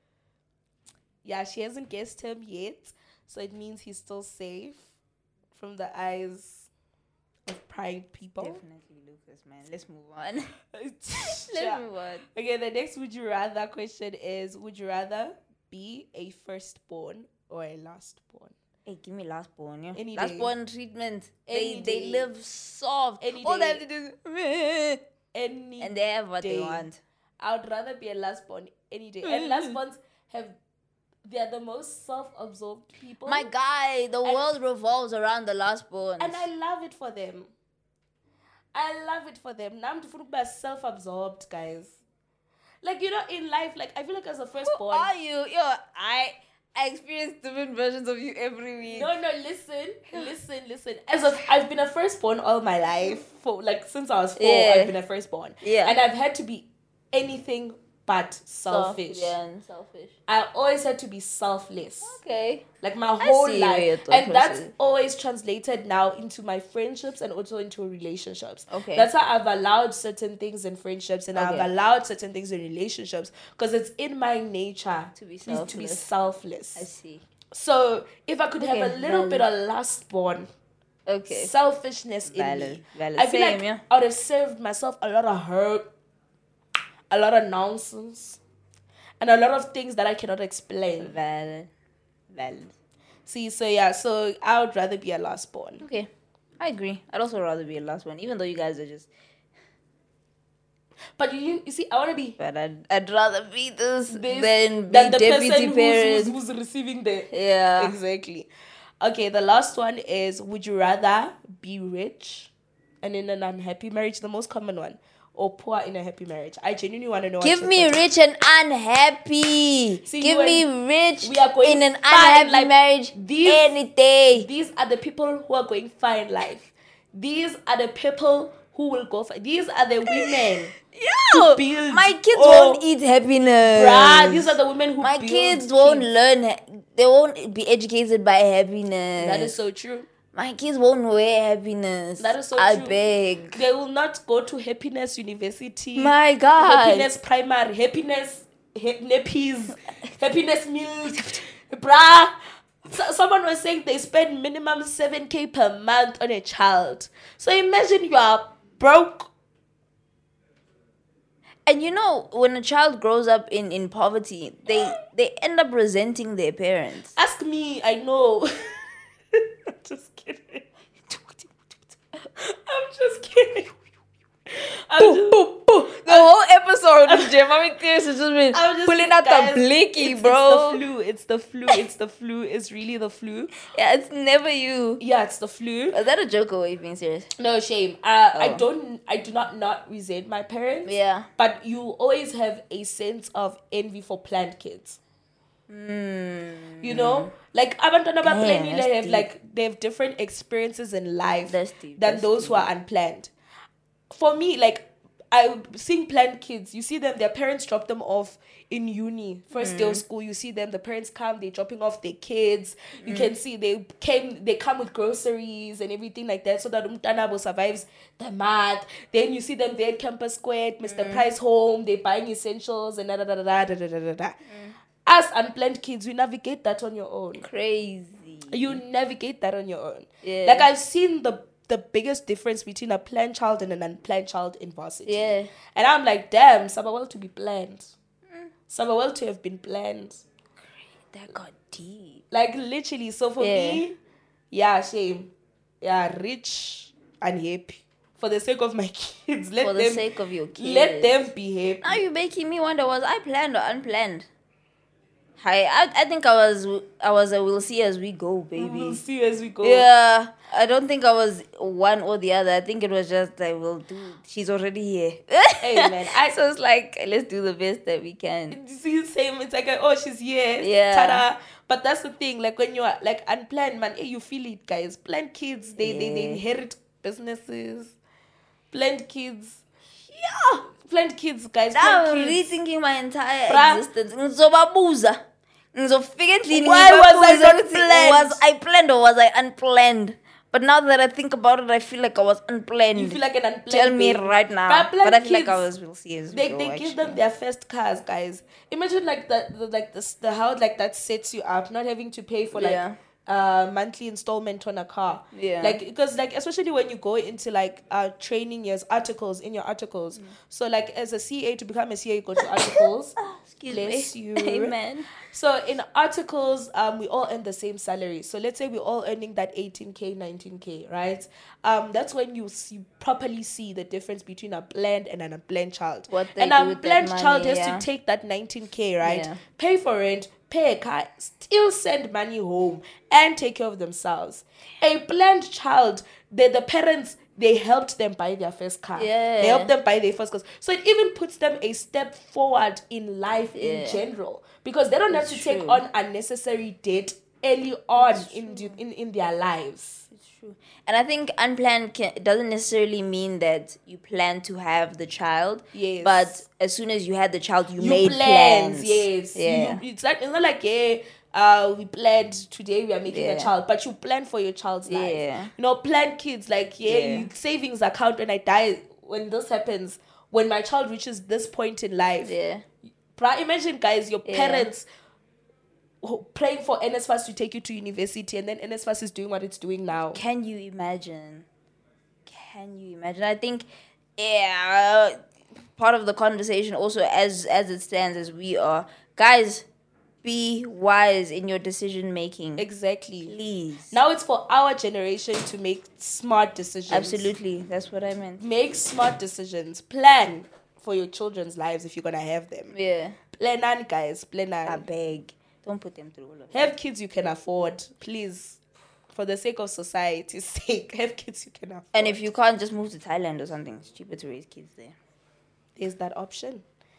Yeah, she hasn't guessed him yet, so it means he's still safe from the eyes of prying people. Definitely Lucas, man. Let's move on. Let's Yeah. move on. Okay, the next would you rather question is, would you rather be a firstborn or a lastborn? Hey, give me lastborn, yeah. Any Lastborn treatment. Any They day. live soft. Any All they day. have to do is... Any And they have what day. they want. I would rather be a lastborn any day. And lastborns they're the most self-absorbed people. My guy, the world revolves around the lastborn. And I love it for them. I love it for them. Now I'm self-absorbed, guys. Like, you know, in life, like, I feel like as a Who firstborn. are you? Yo, I experience different versions of you every week. No, listen. I've been a firstborn all my life. For like since I was 4, Yeah. I've been a firstborn. Yeah. And I've had to be anything but selfish. Yeah, and selfish. I always had to be selfless. Okay. Like my whole see where your life. thought And that's process is. always translated now into my friendships and also into relationships. Okay. That's how I've allowed certain things in friendships and Okay. I've allowed certain things in relationships. Because it's in my nature To be is to be selfless. selfless. I see. So if I could have Okay, a little valid. bit of lastborn Okay. selfishness in Valid. me, Valid. I feel Same, like yeah. I would have saved myself a lot of hurt, a lot of nonsense, and a lot of things that I cannot explain. Valid. See, so yeah, so I would rather be a lastborn. Okay. I agree. I'd also rather be a last one, even though you guys are just... But you see, I want to be But I'd rather be this than be than the deputy person parent. who's receiving the... Yeah. Exactly. Okay, the last one is, would you rather be rich and in an unhappy marriage, the most common one, or poor in a happy marriage? I genuinely want to know. Give me rich and unhappy. See, Give you me and- rich we are going in an fine, unhappy like, marriage these- any day. These are the people who are going fine life. These are the people who will go for. These are the women. Yo, build- my kids oh, won't eat happiness. Bruh, these are the women who my build kids won't kids. learn. They won't be educated by happiness. That is so true. My kids won't wear happiness. That is so I true. beg. They will not go to Happiness University. My God. Happiness Primary. Happiness nappies. Happiness milk. Bruh. Someone was saying they spend minimum 7K per month on a child. So imagine you are broke. And you know, when a child grows up in poverty, they end up resenting their parents. Ask me, I know. I'm just kidding. I'm just kidding. The whole episode of Jeremy Pierce has just been I'm just pulling out guys, the blicky, it's bro. It's the flu. It's really the flu. Yeah, it's never you. Yeah, it's the flu. Is that a joke or are you being serious? No shame. Oh. I do not resent my parents. Yeah. But you always have a sense of envy for planned kids. You know, like abantwana Damn, baplanned that's have deep. like they have different experiences in life That's deep, than that's those who are unplanned. For me, like I seeing planned kids, you see them, their parents drop them off in uni, first day of school. You see them, the parents come, they're dropping off their kids. You can see they come with groceries and everything like that, so that Umtanabo survives the math. Then you see them there at Campus Square, at Mr. Price home, they're buying essentials and da da da da da da da da. As unplanned kids, you navigate that on your own. Crazy. You navigate that on your own. Yeah. Like I've seen the the biggest difference between a planned child and an unplanned child in varsity. Yeah. And I'm like, damn, some are well to be planned. Some are well to have been planned. That got deep. Like, literally. So for me, yeah, shame. Yeah, rich and happy. For the sake of my kids. For the sake of your kids. Let them be happy. Now you're making me wonder, was I planned or unplanned? I think I was a we'll see as we go, baby. We'll see as we go. Yeah. I don't think I was one or the other. I think it was just like, we'll do. She's already here. Hey, man. So it's like, let's do the best that we can. See, same. It's like, oh, she's here. Yeah. Ta-da. But that's the thing. Like, when you are, like, unplanned, man, you feel it, guys. Planned kids, they inherit businesses. Planned kids. Yeah. Planned kids, guys. Now Planned I'm kids. rethinking my entire existence. Ngizobabuza. Ngizofika endlini Why was I ngibabuze not ukuthi, planned? Was I planned or was I unplanned? But now that I think about it, I feel like I was unplanned. You feel like an unplanned Tell me baby. right now. But I feel like kids, I was. We'll see as we They go, give them their first cars, guys. Imagine like the how like that sets you up, not having to pay for like monthly installment on a car. Yeah. Like, because like especially when you go into like training years, articles in your articles. So like as a CA, to become a CA, you go to articles. Excuse me. You. Amen. So in articles, we all earn the same salary. So let's say we're all earning that 18K, 19K, right? That's when you properly see the difference between a planned and an unplanned child. What they and do a with planned that child money, has to take that 19K, right? Yeah. Pay for rent, pay a car, still send money home and take care of themselves. A planned child, the parents, they helped them buy their first car. Yeah. They helped them buy their first cars. So it even puts them a step forward in life in general. Because they don't have to take on unnecessary debt early on in their lives. It's true. And I think unplanned doesn't necessarily mean that you plan to have the child. Yes. But as soon as you had the child, you made plans. Yes. Yeah. It's not like, we planned today we are making a child, but you plan for your child's life. You know, plan kids, like, savings account when I die, when this happens, when my child reaches this point in life. Yeah. Imagine, guys, your parents praying for NSFAS to take you to university, and then NSFAS is doing what it's doing now. Can you imagine? I think, part of the conversation also, as it stands, as we are, guys, be wise in your decision making. Exactly. Please. Now it's for our generation to make smart decisions. Absolutely. That's what I meant. Make smart decisions. Plan for your children's lives if you're going to have them. Yeah. Plan on, guys. Plan on. I beg. Don't put them through all of Have kids you can afford. Please. For the sake of society's sake. Have kids you can afford. And if you can't, just move to Thailand or something. It's cheaper to raise kids there. There's that option.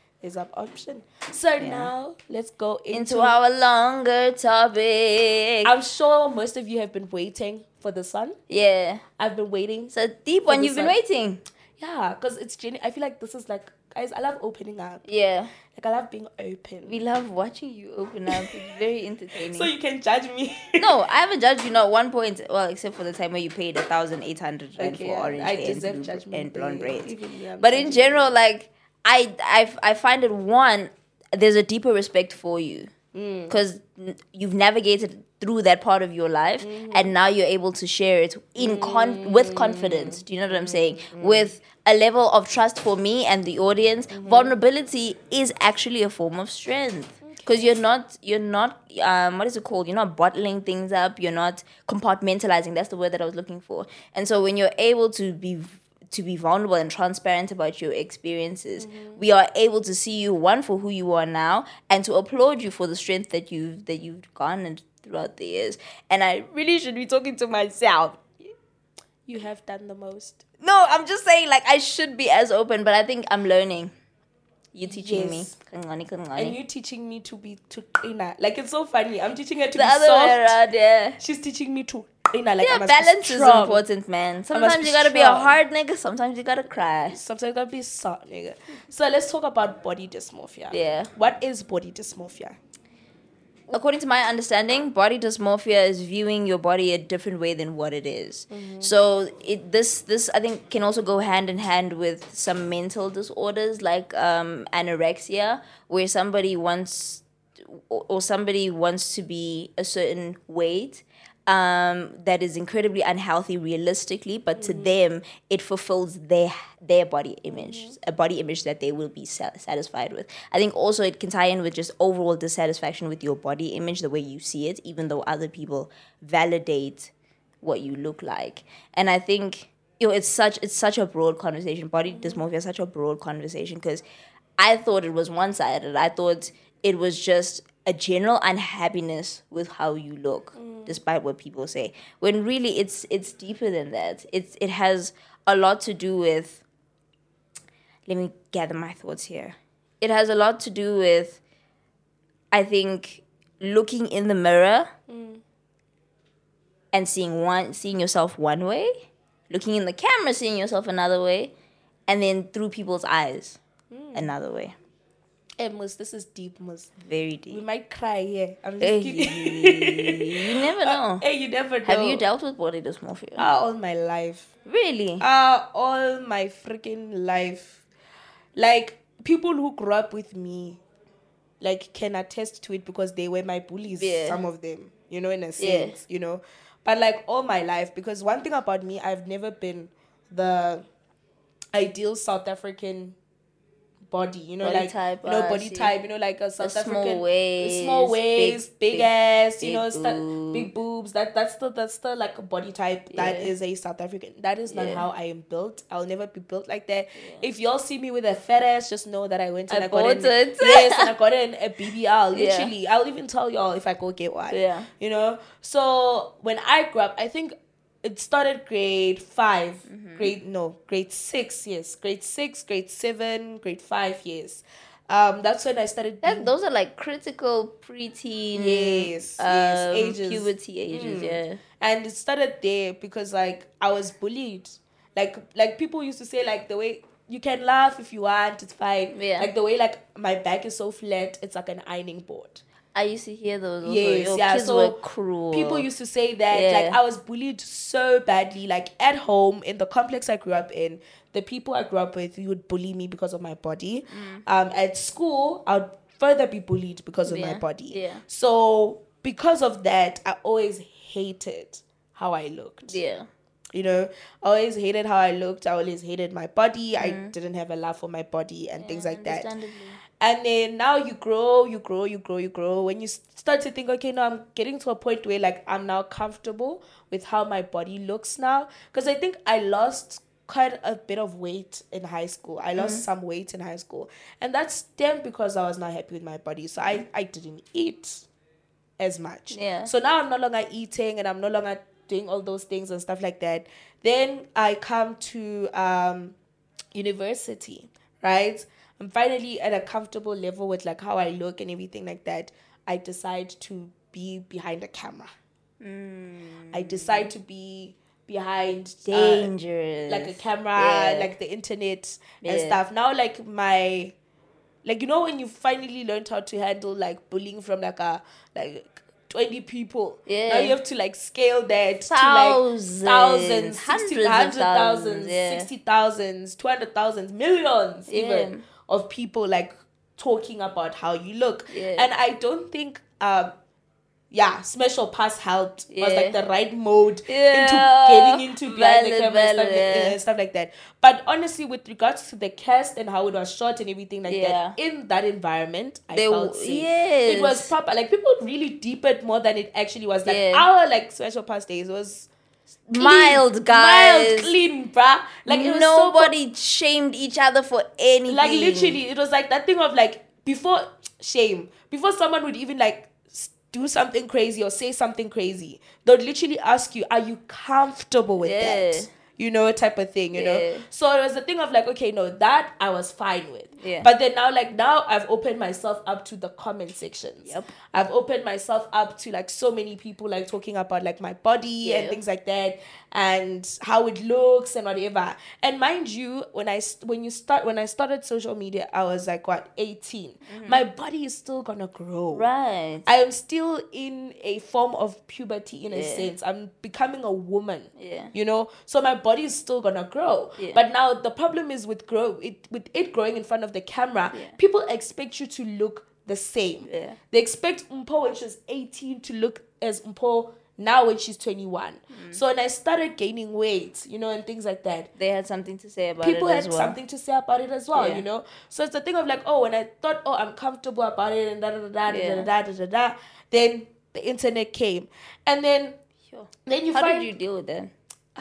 So now, let's go into our longer topic. I'm sure most of you have been waiting for the sun. Yeah. I've been waiting. It's a deep one. You've been waiting. Yeah, because it's genuine. I feel like this is like, guys, I love opening up. Yeah. Like, I love being open. We love watching you open up. It's very entertaining. So you can judge me. No, I haven't judged you not one point. Well, except for the time where you paid 1,800 for orange hair and blonde braids. But in general, like, I find it, one, there's a deeper respect for you because you've navigated through that part of your life and now you're able to share it with confidence. Do you know what I'm saying? With a level of trust for me and the audience. Vulnerability is actually a form of strength because you're not what is it called? You're not bottling things up. You're not compartmentalizing. That's the word that I was looking for. And so when you're able to be vulnerable and transparent about your experiences, we are able to see you, one, for who you are now, and to applaud you for the strength that you've garnered throughout the years. And I really should be talking to myself. You have done the most. No, I'm just saying, like, I should be as open, but I think I'm learning. You teaching me. And you teaching me to cleaner. Like, it's so funny. I'm teaching her to the be other soft. Way around, yeah. She's teaching me to cleaner. Like, yeah, balance is important, man. Sometimes you gotta be a hard nigga. Sometimes you gotta cry. Sometimes you gotta be soft nigga. So let's talk about body dysmorphia. Yeah. What is body dysmorphia? According to my understanding, body dysmorphia is viewing your body a different way than what it is. So this I think can also go hand in hand with some mental disorders like anorexia, where somebody wants to be a certain weight, that is incredibly unhealthy realistically, but to them it fulfills their body image, a body image that they will be satisfied with. I think also it can tie in with just overall dissatisfaction with your body image, the way you see it, even though other people validate what you look like. And I think it's such a broad conversation. Body dysmorphia is such a broad conversation, because I thought it was one-sided. I thought it was just a general unhappiness with how you look, despite what people say. When really it's deeper than that. It has a lot to do with. Let me gather my thoughts here. It has a lot to do with, I think, looking in the mirror and seeing yourself one way, looking in the camera, seeing yourself another way, and then through people's eyes, another way. Hey, Mus, this is deep, Mus. Very deep. We might cry here. I'm just kidding. You never know. Hey, you never know. Have you dealt with body dysmorphia? All my life. Really? All my freaking life. Like, people who grew up with me, like, can attest to it because they were my bullies, some of them, in a sense, But, like, all my life, because one thing about me, I've never been the ideal South African body, body type, like a South African small waist, big ass, big boobs. That's the like a body type that is a South African. That is not how I am built. I'll never be built like that. If y'all see me with a fat ass, just know that I went and I got it. Yes, and I got in a BBL. Literally, I'll even tell y'all if I go get one. Yeah, So when I grew up, I think it started grade 5, grade 6, yes. Grade 6, grade 7, grade 5, yes. That's when I started. Those are like critical preteen, ages, puberty ages, yeah. And it started there because like I was bullied. Like people used to say like the way you can laugh if you want, it's fine. Yeah. Like the way like my back is so flat, it's like an ironing board. I used to hear those. Kids so were cruel. People used to say that like I was bullied so badly. Like at home in the complex I grew up in, the people I grew up with would bully me because of my body. At school, I would further be bullied because of my body. Yeah. So because of that, I always hated how I looked. Yeah. I always hated how I looked. I always hated my body. I didn't have a love for my body and things like that. And then now you grow. When you start to think, okay, now I'm getting to a point where like I'm now comfortable with how my body looks now. Because I think I lost quite a bit of weight in high school. I lost some weight in high school. And that stemmed because I was not happy with my body. So I didn't eat as much. Yeah. So now I'm no longer eating and I'm no longer doing all those things and stuff like that. Then I come to university, right? I'm finally at a comfortable level with like how I look and everything like that. I decide to be behind a camera. I decide to be behind dangerous, like a camera, like the internet and stuff. Now, like my, like when you finally learned how to handle like bullying from like 20 people. Yeah. Now you have to like scale that to like thousands, hundreds of thousands, 60,000s, 200,000s, millions even of people like talking about how you look. And I don't think Smash or Pass helped. Was like the right mode into getting into behind the camera and stuff like that. But honestly, with regards to the cast and how it was shot and everything like that, in that environment, I felt safe. It was proper. Like people really deep it more than it actually was. Like our like Smash or Pass days was clean, mild, guys. Mild, clean, bruh. Like it was nobody shamed each other for anything. Like literally, it was like that thing of like before someone would even like do something crazy or say something crazy, they'll literally ask you, are you comfortable with that? Type of thing, So it was a thing of like, okay, no, that I was fine with. Yeah. But then now I've opened myself up to the comment sections. Yep. I've opened myself up to like so many people like talking about like my body and things like that and how it looks and whatever. And mind you, when I started social media, I was like 18. My body is still gonna grow. Right. I am still in a form of puberty in a sense. I'm becoming a woman. Yeah. So my body is still gonna grow. Yeah. But now the problem is with it growing in front of the camera, people expect you to look the same. Yeah. They expect Mpho when she's 18 to look as Mpho now when she's 21. So when I started gaining weight, and things like that, they had something to say about people it as had well. something to say about it as well, So it's a thing of like, when I thought, I'm comfortable about it and da-da-da-da-da-da-da-da, then the internet came. And then, How did you deal with that?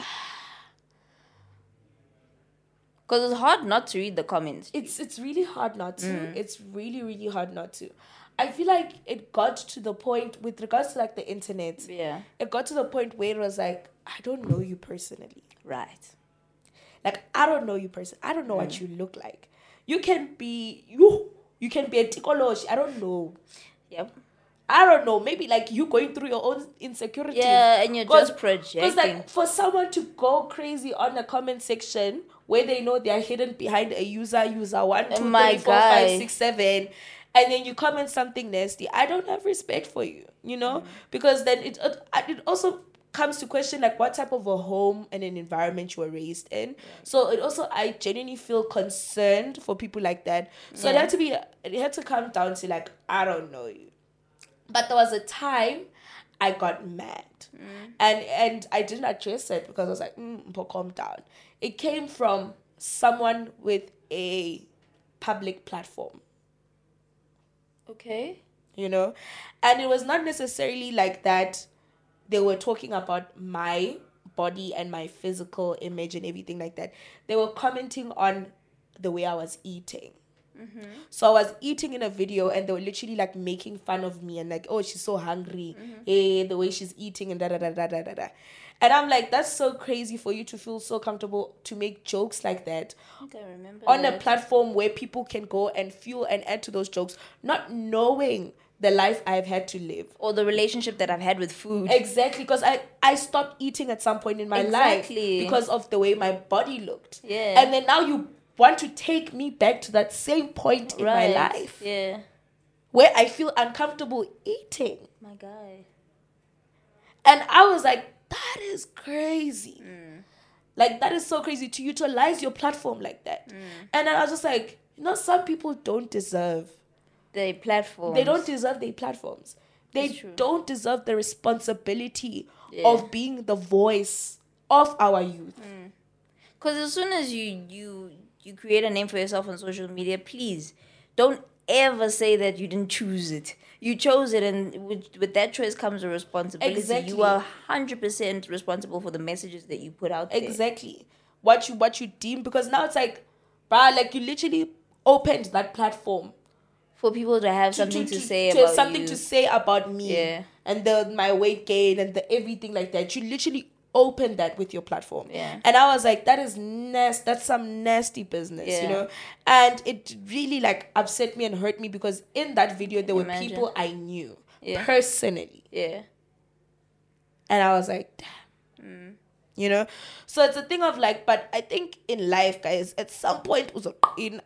Because it's hard not to read the comments. It's really hard not to. It's really, really hard not to. I feel like it got to the point with regards to like the internet. Yeah. It got to the point where it was like, I don't know you personally. Right. Like, I don't know you personally. I don't know what you look like. You can be a tikoloshi. I don't know. Yep. I don't know. Maybe like you going through your own insecurities. Yeah, and you're just projecting. Because like for someone to go crazy on the comment section where they know they are hidden behind a user 1, 2, 3, 4, 5, 6, 7, and then you comment something nasty, I don't have respect for you, because then it also comes to question like what type of a home and an environment you were raised in. So it also, I genuinely feel concerned for people like that. So it had to come down to like, I don't know you. But there was a time I got mad. And I didn't address it because I was like, calm down. It came from someone with a public platform. Okay. And it was not necessarily like that they were talking about my body and my physical image and everything like that. They were commenting on the way I was eating. So I was eating in a video and they were literally like making fun of me and like, oh, she's so hungry. Hey, the way she's eating and da-da-da-da-da-da-da. And I'm like, that's so crazy for you to feel so comfortable to make jokes like that. I remember on a platform where people can go and fuel and add to those jokes, not knowing the life I've had to live. Or the relationship that I've had with food. Exactly, because I stopped eating at some point in my life because of the way my body looked. Yeah. And then now you want to take me back to that same point in my life. Yeah. Where I feel uncomfortable eating. My guy. And I was like, that is crazy. Like, that is so crazy to utilize your platform like that. And then I was just like, some people don't deserve their platforms. They don't deserve their platforms. They don't deserve the responsibility of being the voice of our youth. Because as soon as you create a name for yourself on social media, please don't ever say that you didn't choose it. You chose it, and with that choice comes a responsibility. Exactly. You are 100% responsible for the messages that you put out there. Exactly. What you deem, because now it's like, bruh, like you literally opened that platform for people to have something to say about something to say about me, and my weight gain and the everything like that. You literally open that with your platform. And I was like, that is that's some nasty business, and it really like upset me and hurt me, because in that video there were people I knew personally, and I was like, damn. So it's a thing of like, but I think in life, guys, at some point you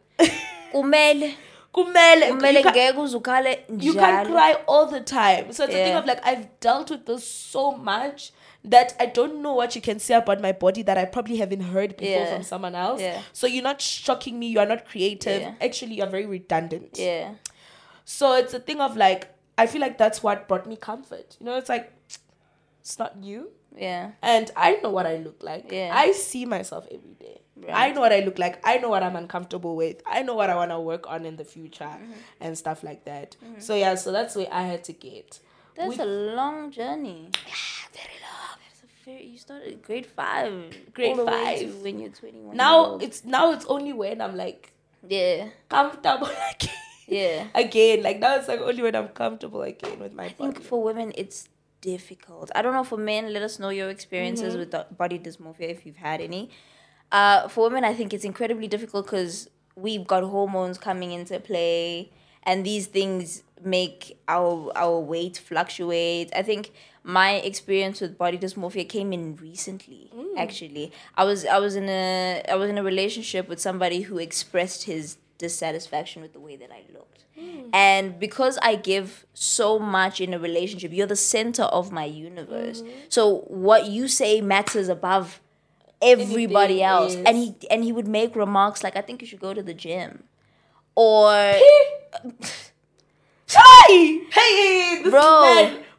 can't cry all the time. So it's a thing of like, I've dealt with this so much that I don't know what you can say about my body that I probably haven't heard before from someone else. So you're not shocking me, you are not creative. Actually, you're very redundant. So it's a thing of like, I feel like that's what brought me comfort. It's like, it's not you. And I know what I look like. I see myself every day. I know what I look like. I know what I'm uncomfortable with. I know what I want to work on in the future and stuff like that. So so that's where I had to get. That's a long journey. Very long. You started grade 5. Grade 5 when you're 21. Now it's only when I'm like comfortable again. Again, like now it's like only when I'm comfortable again with my body. I think for women it's difficult. I don't know, for men, let us know your experiences with body dysmorphia if you've had any. For women, I think it's incredibly difficult because we've got hormones coming into play, and these things make our weight fluctuate. I think my experience with body dysmorphia came in recently. Actually, I was in a relationship with somebody who expressed his dissatisfaction with the way that I looked. And because I give so much in a relationship, you're the center of my universe. So what you say matters above everybody else. And he would make remarks like, I think you should go to the gym. Or hey, this bro, man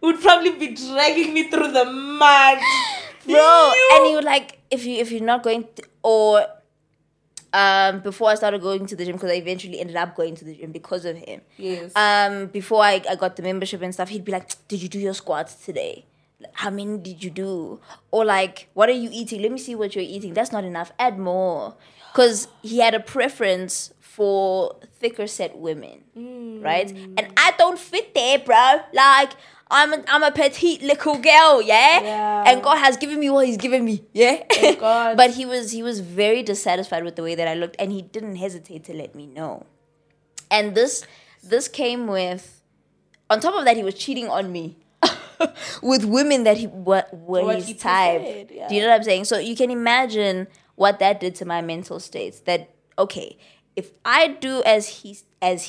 would probably be dragging me through the mud. Bro, and he would like, if you're not going to, or before I started going to the gym, because I eventually ended up going to the gym because of him. Yes. Before I got the membership and stuff, he'd be like, did you do your squats today? How many did you do? Or like, what are you eating? Let me see what you're eating. That's not enough. Add more. Because he had a preference for thicker set women, right? And I don't fit there, bro. Like, I'm a petite little girl, yeah? And God has given me what He's given me, yeah? Thank God. But he was very dissatisfied with the way that I looked, and he didn't hesitate to let me know. And this came with, on top of that, he was cheating on me with women that were his type. Preferred, Do you know what I'm saying? So you can imagine what that did to my mental states. That, okay, if I do as he's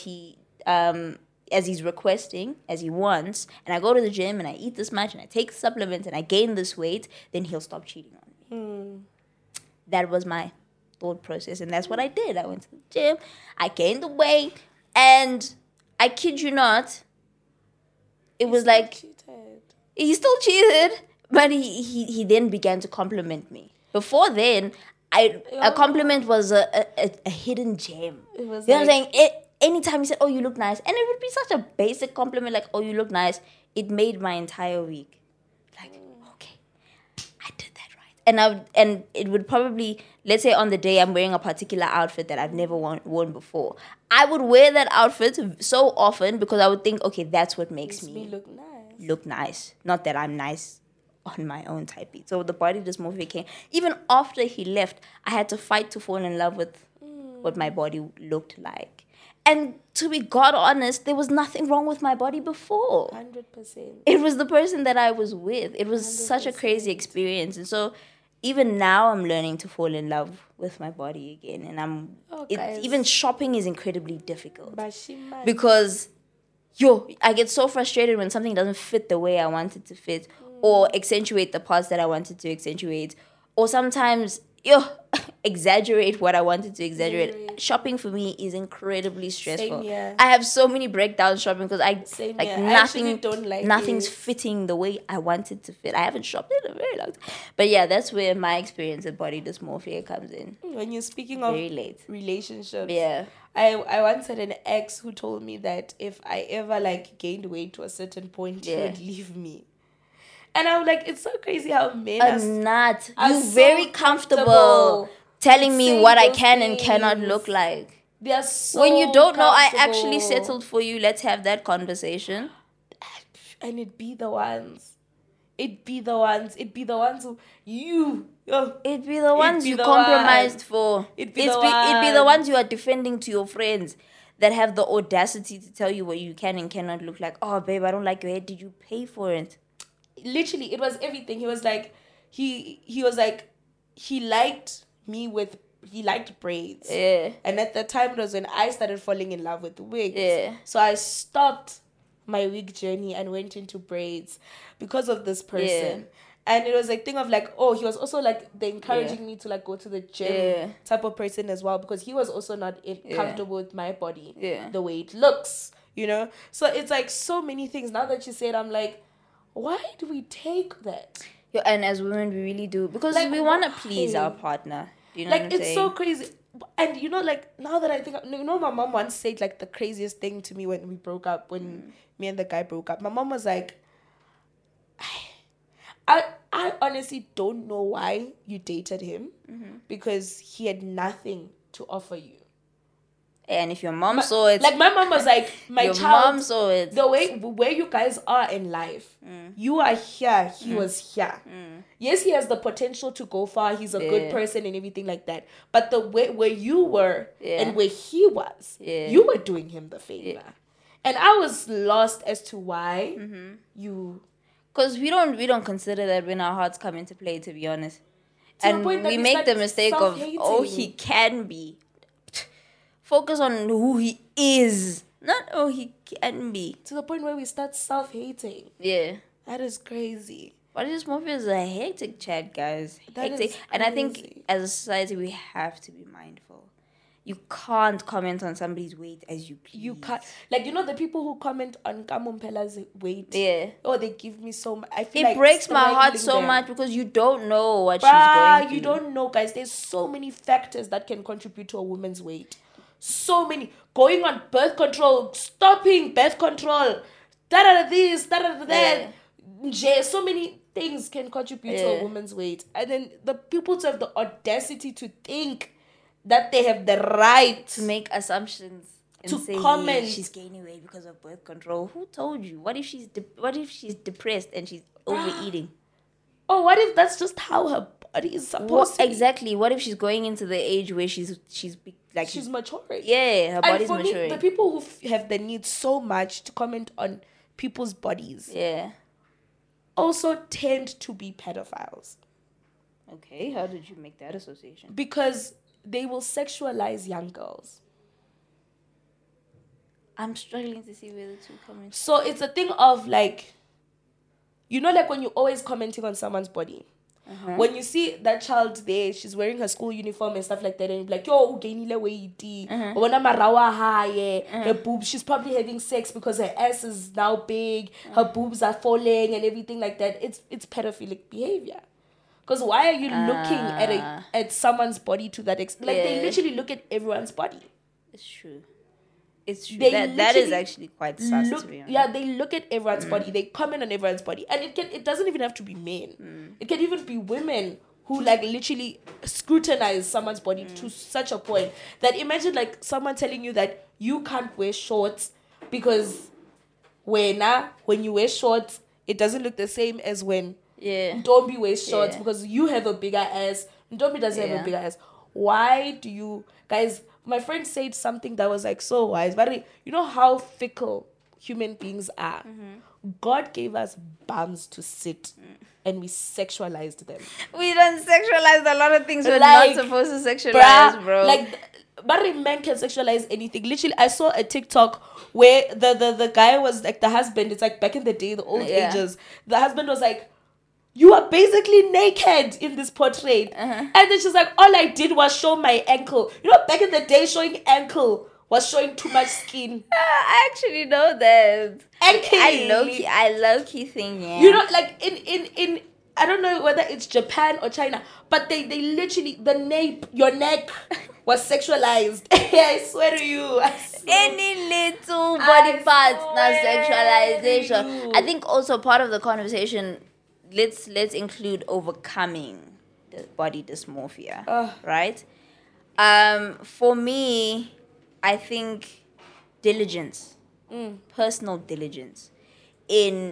requesting, as he wants, and I go to the gym and I eat this much and I take supplements and I gain this weight, then he'll stop cheating on me. That was my thought process, and that's what I did. I went to the gym, I gained the weight, and I kid you not, it was like he still cheated, but he then began to compliment me. Before then, a compliment was a hidden gem. It was, you know what I'm saying? Anytime he said, "Oh, you look nice," and it would be such a basic compliment like, "Oh, you look nice," it made my entire week. Like, okay, I did that right. And it would probably, let's say on the day I'm wearing a particular outfit that I've never worn before, I would wear that outfit so often because I would think, okay, that's what makes me look nice. Not that I'm nice on my own type beat. So the body dysmorphia came. Even after he left, I had to fight to fall in love with what my body looked like. And to be God honest, there was nothing wrong with my body before. 100%. It was the person that I was with. It was 100%. Such a crazy experience. And so even now I'm learning to fall in love with my body again. And even shopping is incredibly difficult. Because I get so frustrated when something doesn't fit the way I want it to fit, or accentuate the parts that I wanted to accentuate, or sometimes exaggerate what I wanted to exaggerate. Shopping for me is incredibly stressful. I have so many breakdowns shopping because nothing's fitting the way I want it to fit. I haven't shopped in a very long time. But yeah, that's where my experience of body dysmorphia comes in. When you're speaking of relationships, yeah. I once had an ex who told me that if I ever gained weight to a certain point, he would leave me. And I'm like, it's so crazy how men are You're so very comfortable telling me what I can and cannot look like. They are so when you don't know, I actually settled for you. Let's have that conversation. And it'd be the ones who It'd be the ones you compromised for. It'd be the ones you are defending to your friends that have the audacity to tell you what you can and cannot look like. Oh, babe, I don't like your hair. Did you pay for it? Literally, it was everything. He was like, he was like, he liked braids. Yeah. And at the time, it was when I started falling in love with wigs. Yeah. So I stopped my wig journey and went into braids because of this person. Yeah. And it was a thing of he was also encouraging me to go to the gym type of person as well, because he was also not comfortable with my body, the way it looks, So it's so many things. Now that you said, I'm like, why do we take that? Yeah, and as women, we really do, because we want to please our partner. You know what I'm it's saying? so crazy. And now that I think, my mom once said the craziest thing to me when we broke up, when me and the guy broke up. My mom was like, I honestly don't know why you dated him, because he had nothing to offer you. And if your mom saw it, my mom was like, mom saw it. The way where you guys are in life, you are here, he was here. Yes, he has the potential to go far. He's a good person and everything like that. But the way where you were and where he was, you were doing him the favor. Yeah. And I was lost as to why you. Because we don't consider that when our hearts come into play, to be honest. And we make the mistake of, he can be. Focus on who he is, not he can be. To the point where we start self-hating. Yeah. That is crazy. Body dysmorphia is a hectic chat, guys. Hectic. And I think as a society, we have to be mindful. You can't comment on somebody's weight as you please. You can't. Like, you know, the people who comment on Kamumpela's weight. Yeah. Oh, they give me so much. I feel it like breaks my heart so them. much because you don't know what she's going through. You don't know, guys. There's so many factors that can contribute to a woman's weight. So many. Going on birth control, stopping birth control, this, that. Yeah. So many things can contribute to a woman's weight. And then the people to have the audacity to think that they have the right to make assumptions and to say, comment. She's gaining weight because of birth control. Who told you? What if she's depressed and she's overeating? Oh, what if that's just how her body is supposed to be? Exactly. What if she's going into the age where she's maturing? Yeah, her body's and for maturing. Me, the people who have the need so much to comment on people's bodies, also tend to be pedophiles. Okay, how did you make that association? Because they will sexualize young girls. I'm struggling to see where the two come in. So it's a thing of like, you know, like when you're always commenting on someone's body. When you see that child there, she's wearing her school uniform and stuff like that, and you're like, yo, gainile weighty, her boobs, she's probably having sex because her ass is now big, her boobs are falling and everything like that. It's pedophilic behavior. Because why are you looking at someone's body to that extent? Like, they literally look at everyone's body. It's true. It's true. That is actually quite sus, to be honest. Yeah, they look at everyone's body. They comment on everyone's body. And it doesn't even have to be men. It can even be women who, like, literally scrutinize someone's body to such a point that imagine, like, someone telling you that you can't wear shorts because when you wear shorts, it doesn't look the same as when Ntombi wears shorts because you have a bigger ass. Ntombi doesn't have a bigger ass. Why do you... Guys... My friend said something that was like so wise. But you know how fickle human beings are? God gave us bums to sit and we sexualized them. We done sexualized a lot of things we're not supposed to sexualize, bro. Like, but men can sexualize anything. Literally, I saw a TikTok where the guy was like, the husband, it's like back in the day, the old ages. The husband was like, you are basically naked in this portrait. And then she's like, all I did was show my ankle. You know, back in the day, showing ankle was showing too much skin. I actually know that. Ankle. I low-key think, You know, like in I don't know whether it's Japan or China, but they literally, your neck was sexualized. I swear to you. Any little body parts, now sexualization. I think also part of the conversation... Let's include overcoming the body dysmorphia, right? For me, I think diligence, personal diligence in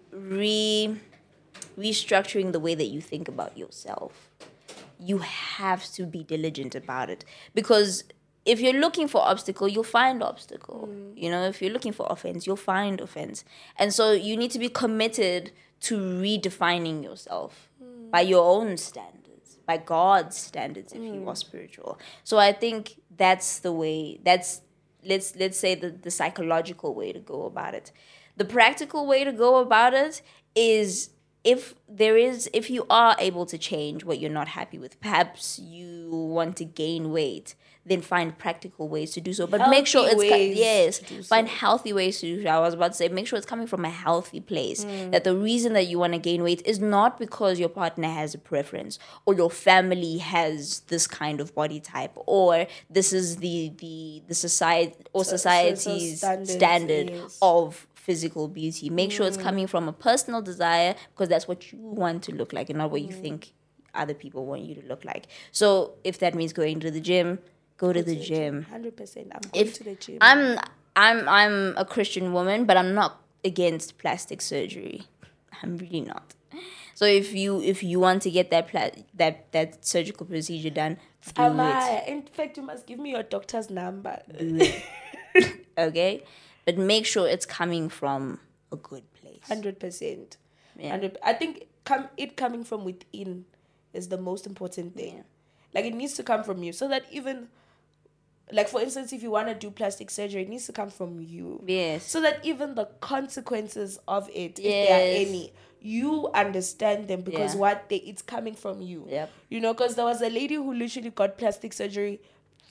restructuring the way that you think about yourself. You have to be diligent about it because if you're looking for obstacle, you'll find obstacle. You know, if you're looking for offense, you'll find offense. And so you need to be committed to redefining yourself by your own standards, by God's standards, if you are spiritual. So I think that's the way, let's say the psychological way to go about it. The practical way to go about it is if you are able to change what you're not happy with, perhaps you want to gain weight, then find practical ways to do so. But make sure find healthy ways to do so. I was about to say, make sure it's coming from a healthy place. That the reason that you want to gain weight is not because your partner has a preference or your family has this kind of body type or this is the society or society's standard of physical beauty. Make sure it's coming from a personal desire because that's what you want to look like and not what you think other people want you to look like. So if that means going to the gym, go to the gym. 100%. I'm going to the gym. I'm a Christian woman, but I'm not against plastic surgery. I'm really not. So if you want to get that surgical procedure done, do it. In fact, you must give me your doctor's number. Okay, but make sure it's coming from a good place. 100%. Yeah. I think it coming from within is the most important thing. Like, it needs to come from you so that even, like, for instance, if you want to do plastic surgery, it needs to come from you. Yes. So that even the consequences of it, if there are any, you understand them because it's coming from you. Yep. You know, because there was a lady who literally got plastic surgery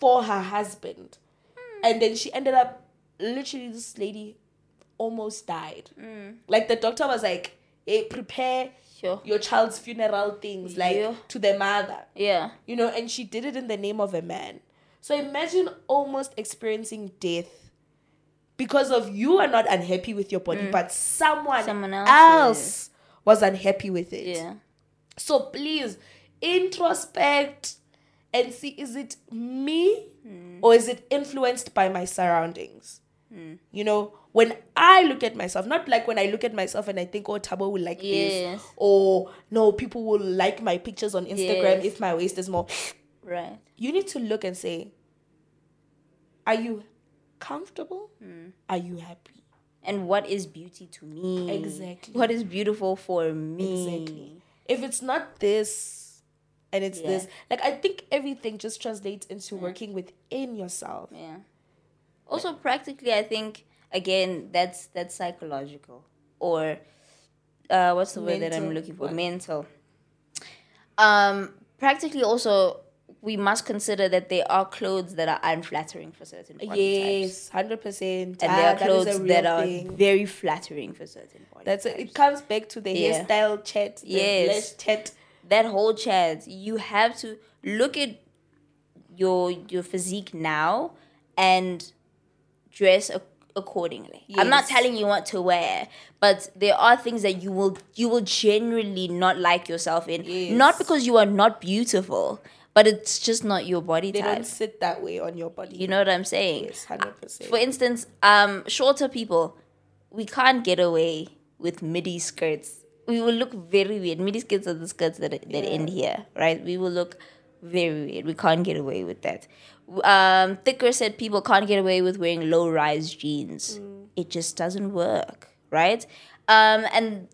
for her husband. And then she ended up, literally, this lady almost died. Like, the doctor was like, hey, prepare your child's funeral things, like, to the mother. Yeah. You know, and she did it in the name of a man. So imagine almost experiencing death because of you are not unhappy with your body, but someone else was unhappy with it. Yeah. So please, introspect and see, is it me or is it influenced by my surroundings? You know, when I look at myself, not like when I look at myself and I think, oh, Thabo will like this, or no, people will like my pictures on Instagram if my waist is more. Right. You need to look and say, are you comfortable? Are you happy? And what is beauty to me? Exactly. What is beautiful for me? Exactly. If it's not this and it's this, like, I think everything just translates into working within yourself. Yeah. Also, practically, I think, again, that's psychological. Or, what's the word that I'm looking for? Mental. Practically, also, we must consider that there are clothes that are unflattering for certain body types. 100%. And there are clothes that are very flattering for certain body types. It comes back to the hairstyle chat, the lash chat. That whole chat. You have to look at your physique now and dress accordingly. I'm not telling you what to wear, but there are things that you will genuinely not like yourself in. Not because you are not beautiful, but it's just not your body type. They don't sit that way on your body. You know what I'm saying? Yes, 100%. For instance, shorter people, we can't get away with midi skirts. We will look very weird. Midi skirts are the skirts that end here, right? We will look very weird. We can't get away with that. Thicker set people can't get away with wearing low-rise jeans. It just doesn't work, right? And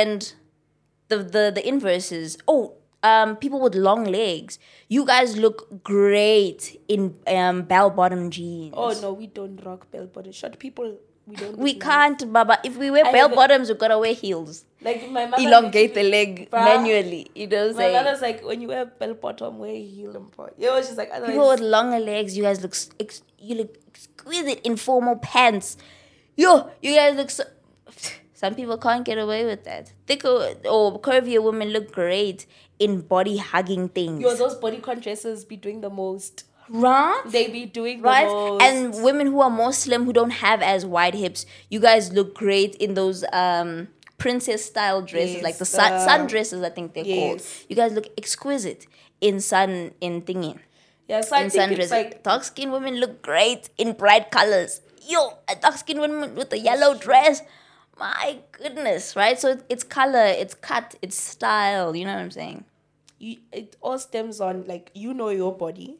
the inverse is, people with long legs. You guys look great in bell-bottom jeans. Oh no, we don't rock bell-bottom. Short people, we can't, Baba. If we wear bell-bottoms, we gotta wear heels. Like my mother, elongate the leg manually. You know what I'm saying? My mother's like, when you wear bell-bottom, wear heel and part. You know, she's like, people with longer legs, you guys look you look exquisite in formal pants. You guys look so. Some people can't get away with that. Thicker or curvier women look great in body hugging things. Those bodycon dresses be doing the most. Right? They be doing the most. And women who are more slim, who don't have as wide hips, you guys look great in those princess style dresses, like the sun dresses, I think they're called. You guys look exquisite in thingy. Yeah, so I think it's like dark skinned women look great in bright colors. A dark skinned woman with a yellow dress. My goodness, right? So it's color, it's cut, it's style. You know what I'm saying? It all stems on, like, you know your body.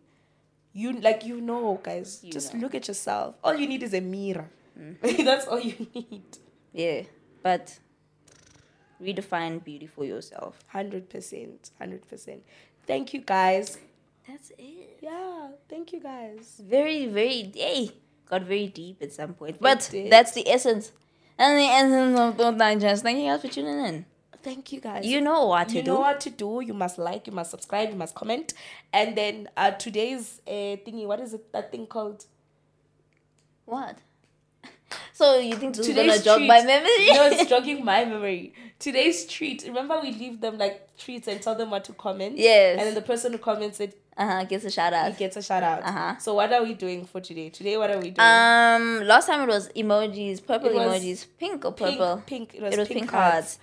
Guys. Just look at yourself. All you need is a mirror. That's all you need. Yeah, but redefine beauty for yourself. 100%. Thank you, guys. That's it. Yeah, thank you, guys. Very, very, got very deep at some point. But that's the essence. And the essence of Don't Digest. Thank you guys for tuning in. Thank you, guys. You know what to do. You know what to do. You must like, you must subscribe, you must comment. And then today's thingy, what is it, that thing called? What? So you think this is going to jog my memory? No, it's jogging my memory. Today's treat. Remember we leave them like treats and tell them what to comment? Yes. And then the person who comments it gets a shout out. He gets a shout out. So what are we doing for today? Today, what are we doing? Last time it was emojis, purple emojis, pink or purple? Pink. It was pink hearts.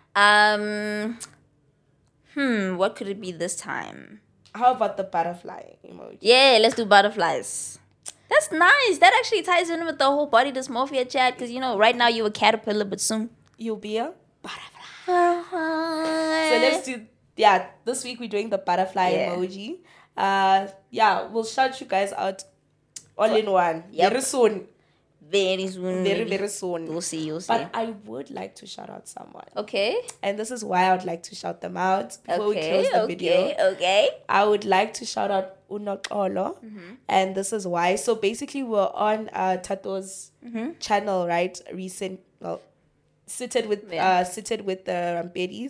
What could it be this time? How about the butterfly emoji? Yeah, let's do butterflies. That's nice. That actually ties in with the whole body dysmorphia chat, because right now you're a caterpillar, but soon you'll be a butterfly. So let's do this week we're doing the butterfly emoji. We'll shout you guys out all in one. Very soon. Very soon. Very soon. You'll see. But I would like to shout out someone. Okay. And this is why I would like to shout them out before we close the video. Okay. I would like to shout out Unoxolo. And this is why. So basically we're on Tato's channel, right? Seated with the Rampedis.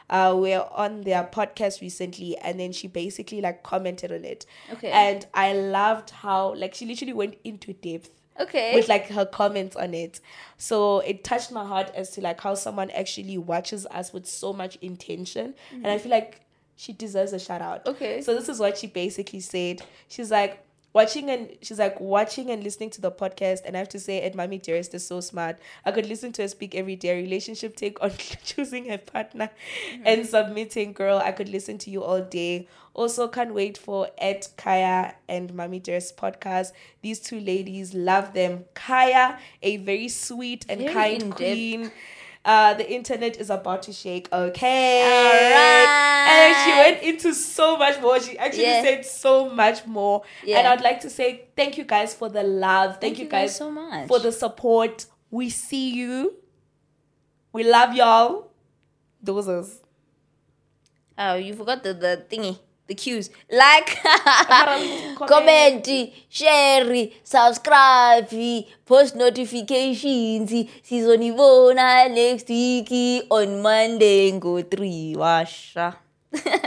were on their podcast recently, and then she basically like commented on it. Okay. And I loved how like she literally went into depth. Okay. With like her comments on it. So it touched my heart as to like how someone actually watches us with so much intention. And I feel like she deserves a shout out. Okay. So this is what she basically said. She's like watching and listening to the podcast, and I have to say Ed Mommy Dearest is so smart. I could listen to her speak every day. Relationship take on choosing a partner and submitting, girl. I could listen to you all day. Also, can't wait for Ed Kaya and Mommy Dearest podcast. These two ladies, love them. Kaya, a very sweet and Very kind in-depth. queen. The internet is about to shake. Okay. All right. And then she went into so much more. She actually said so much more. Yeah. And I'd like to say thank you guys for the love. Thank you guys so much for the support. We see you. We love y'all. Doses. Oh, you forgot the thingy. The cues. Like, Comment. comment, share, subscribe, post notifications. Sizonibona next week on Monday. Go 3. Washa.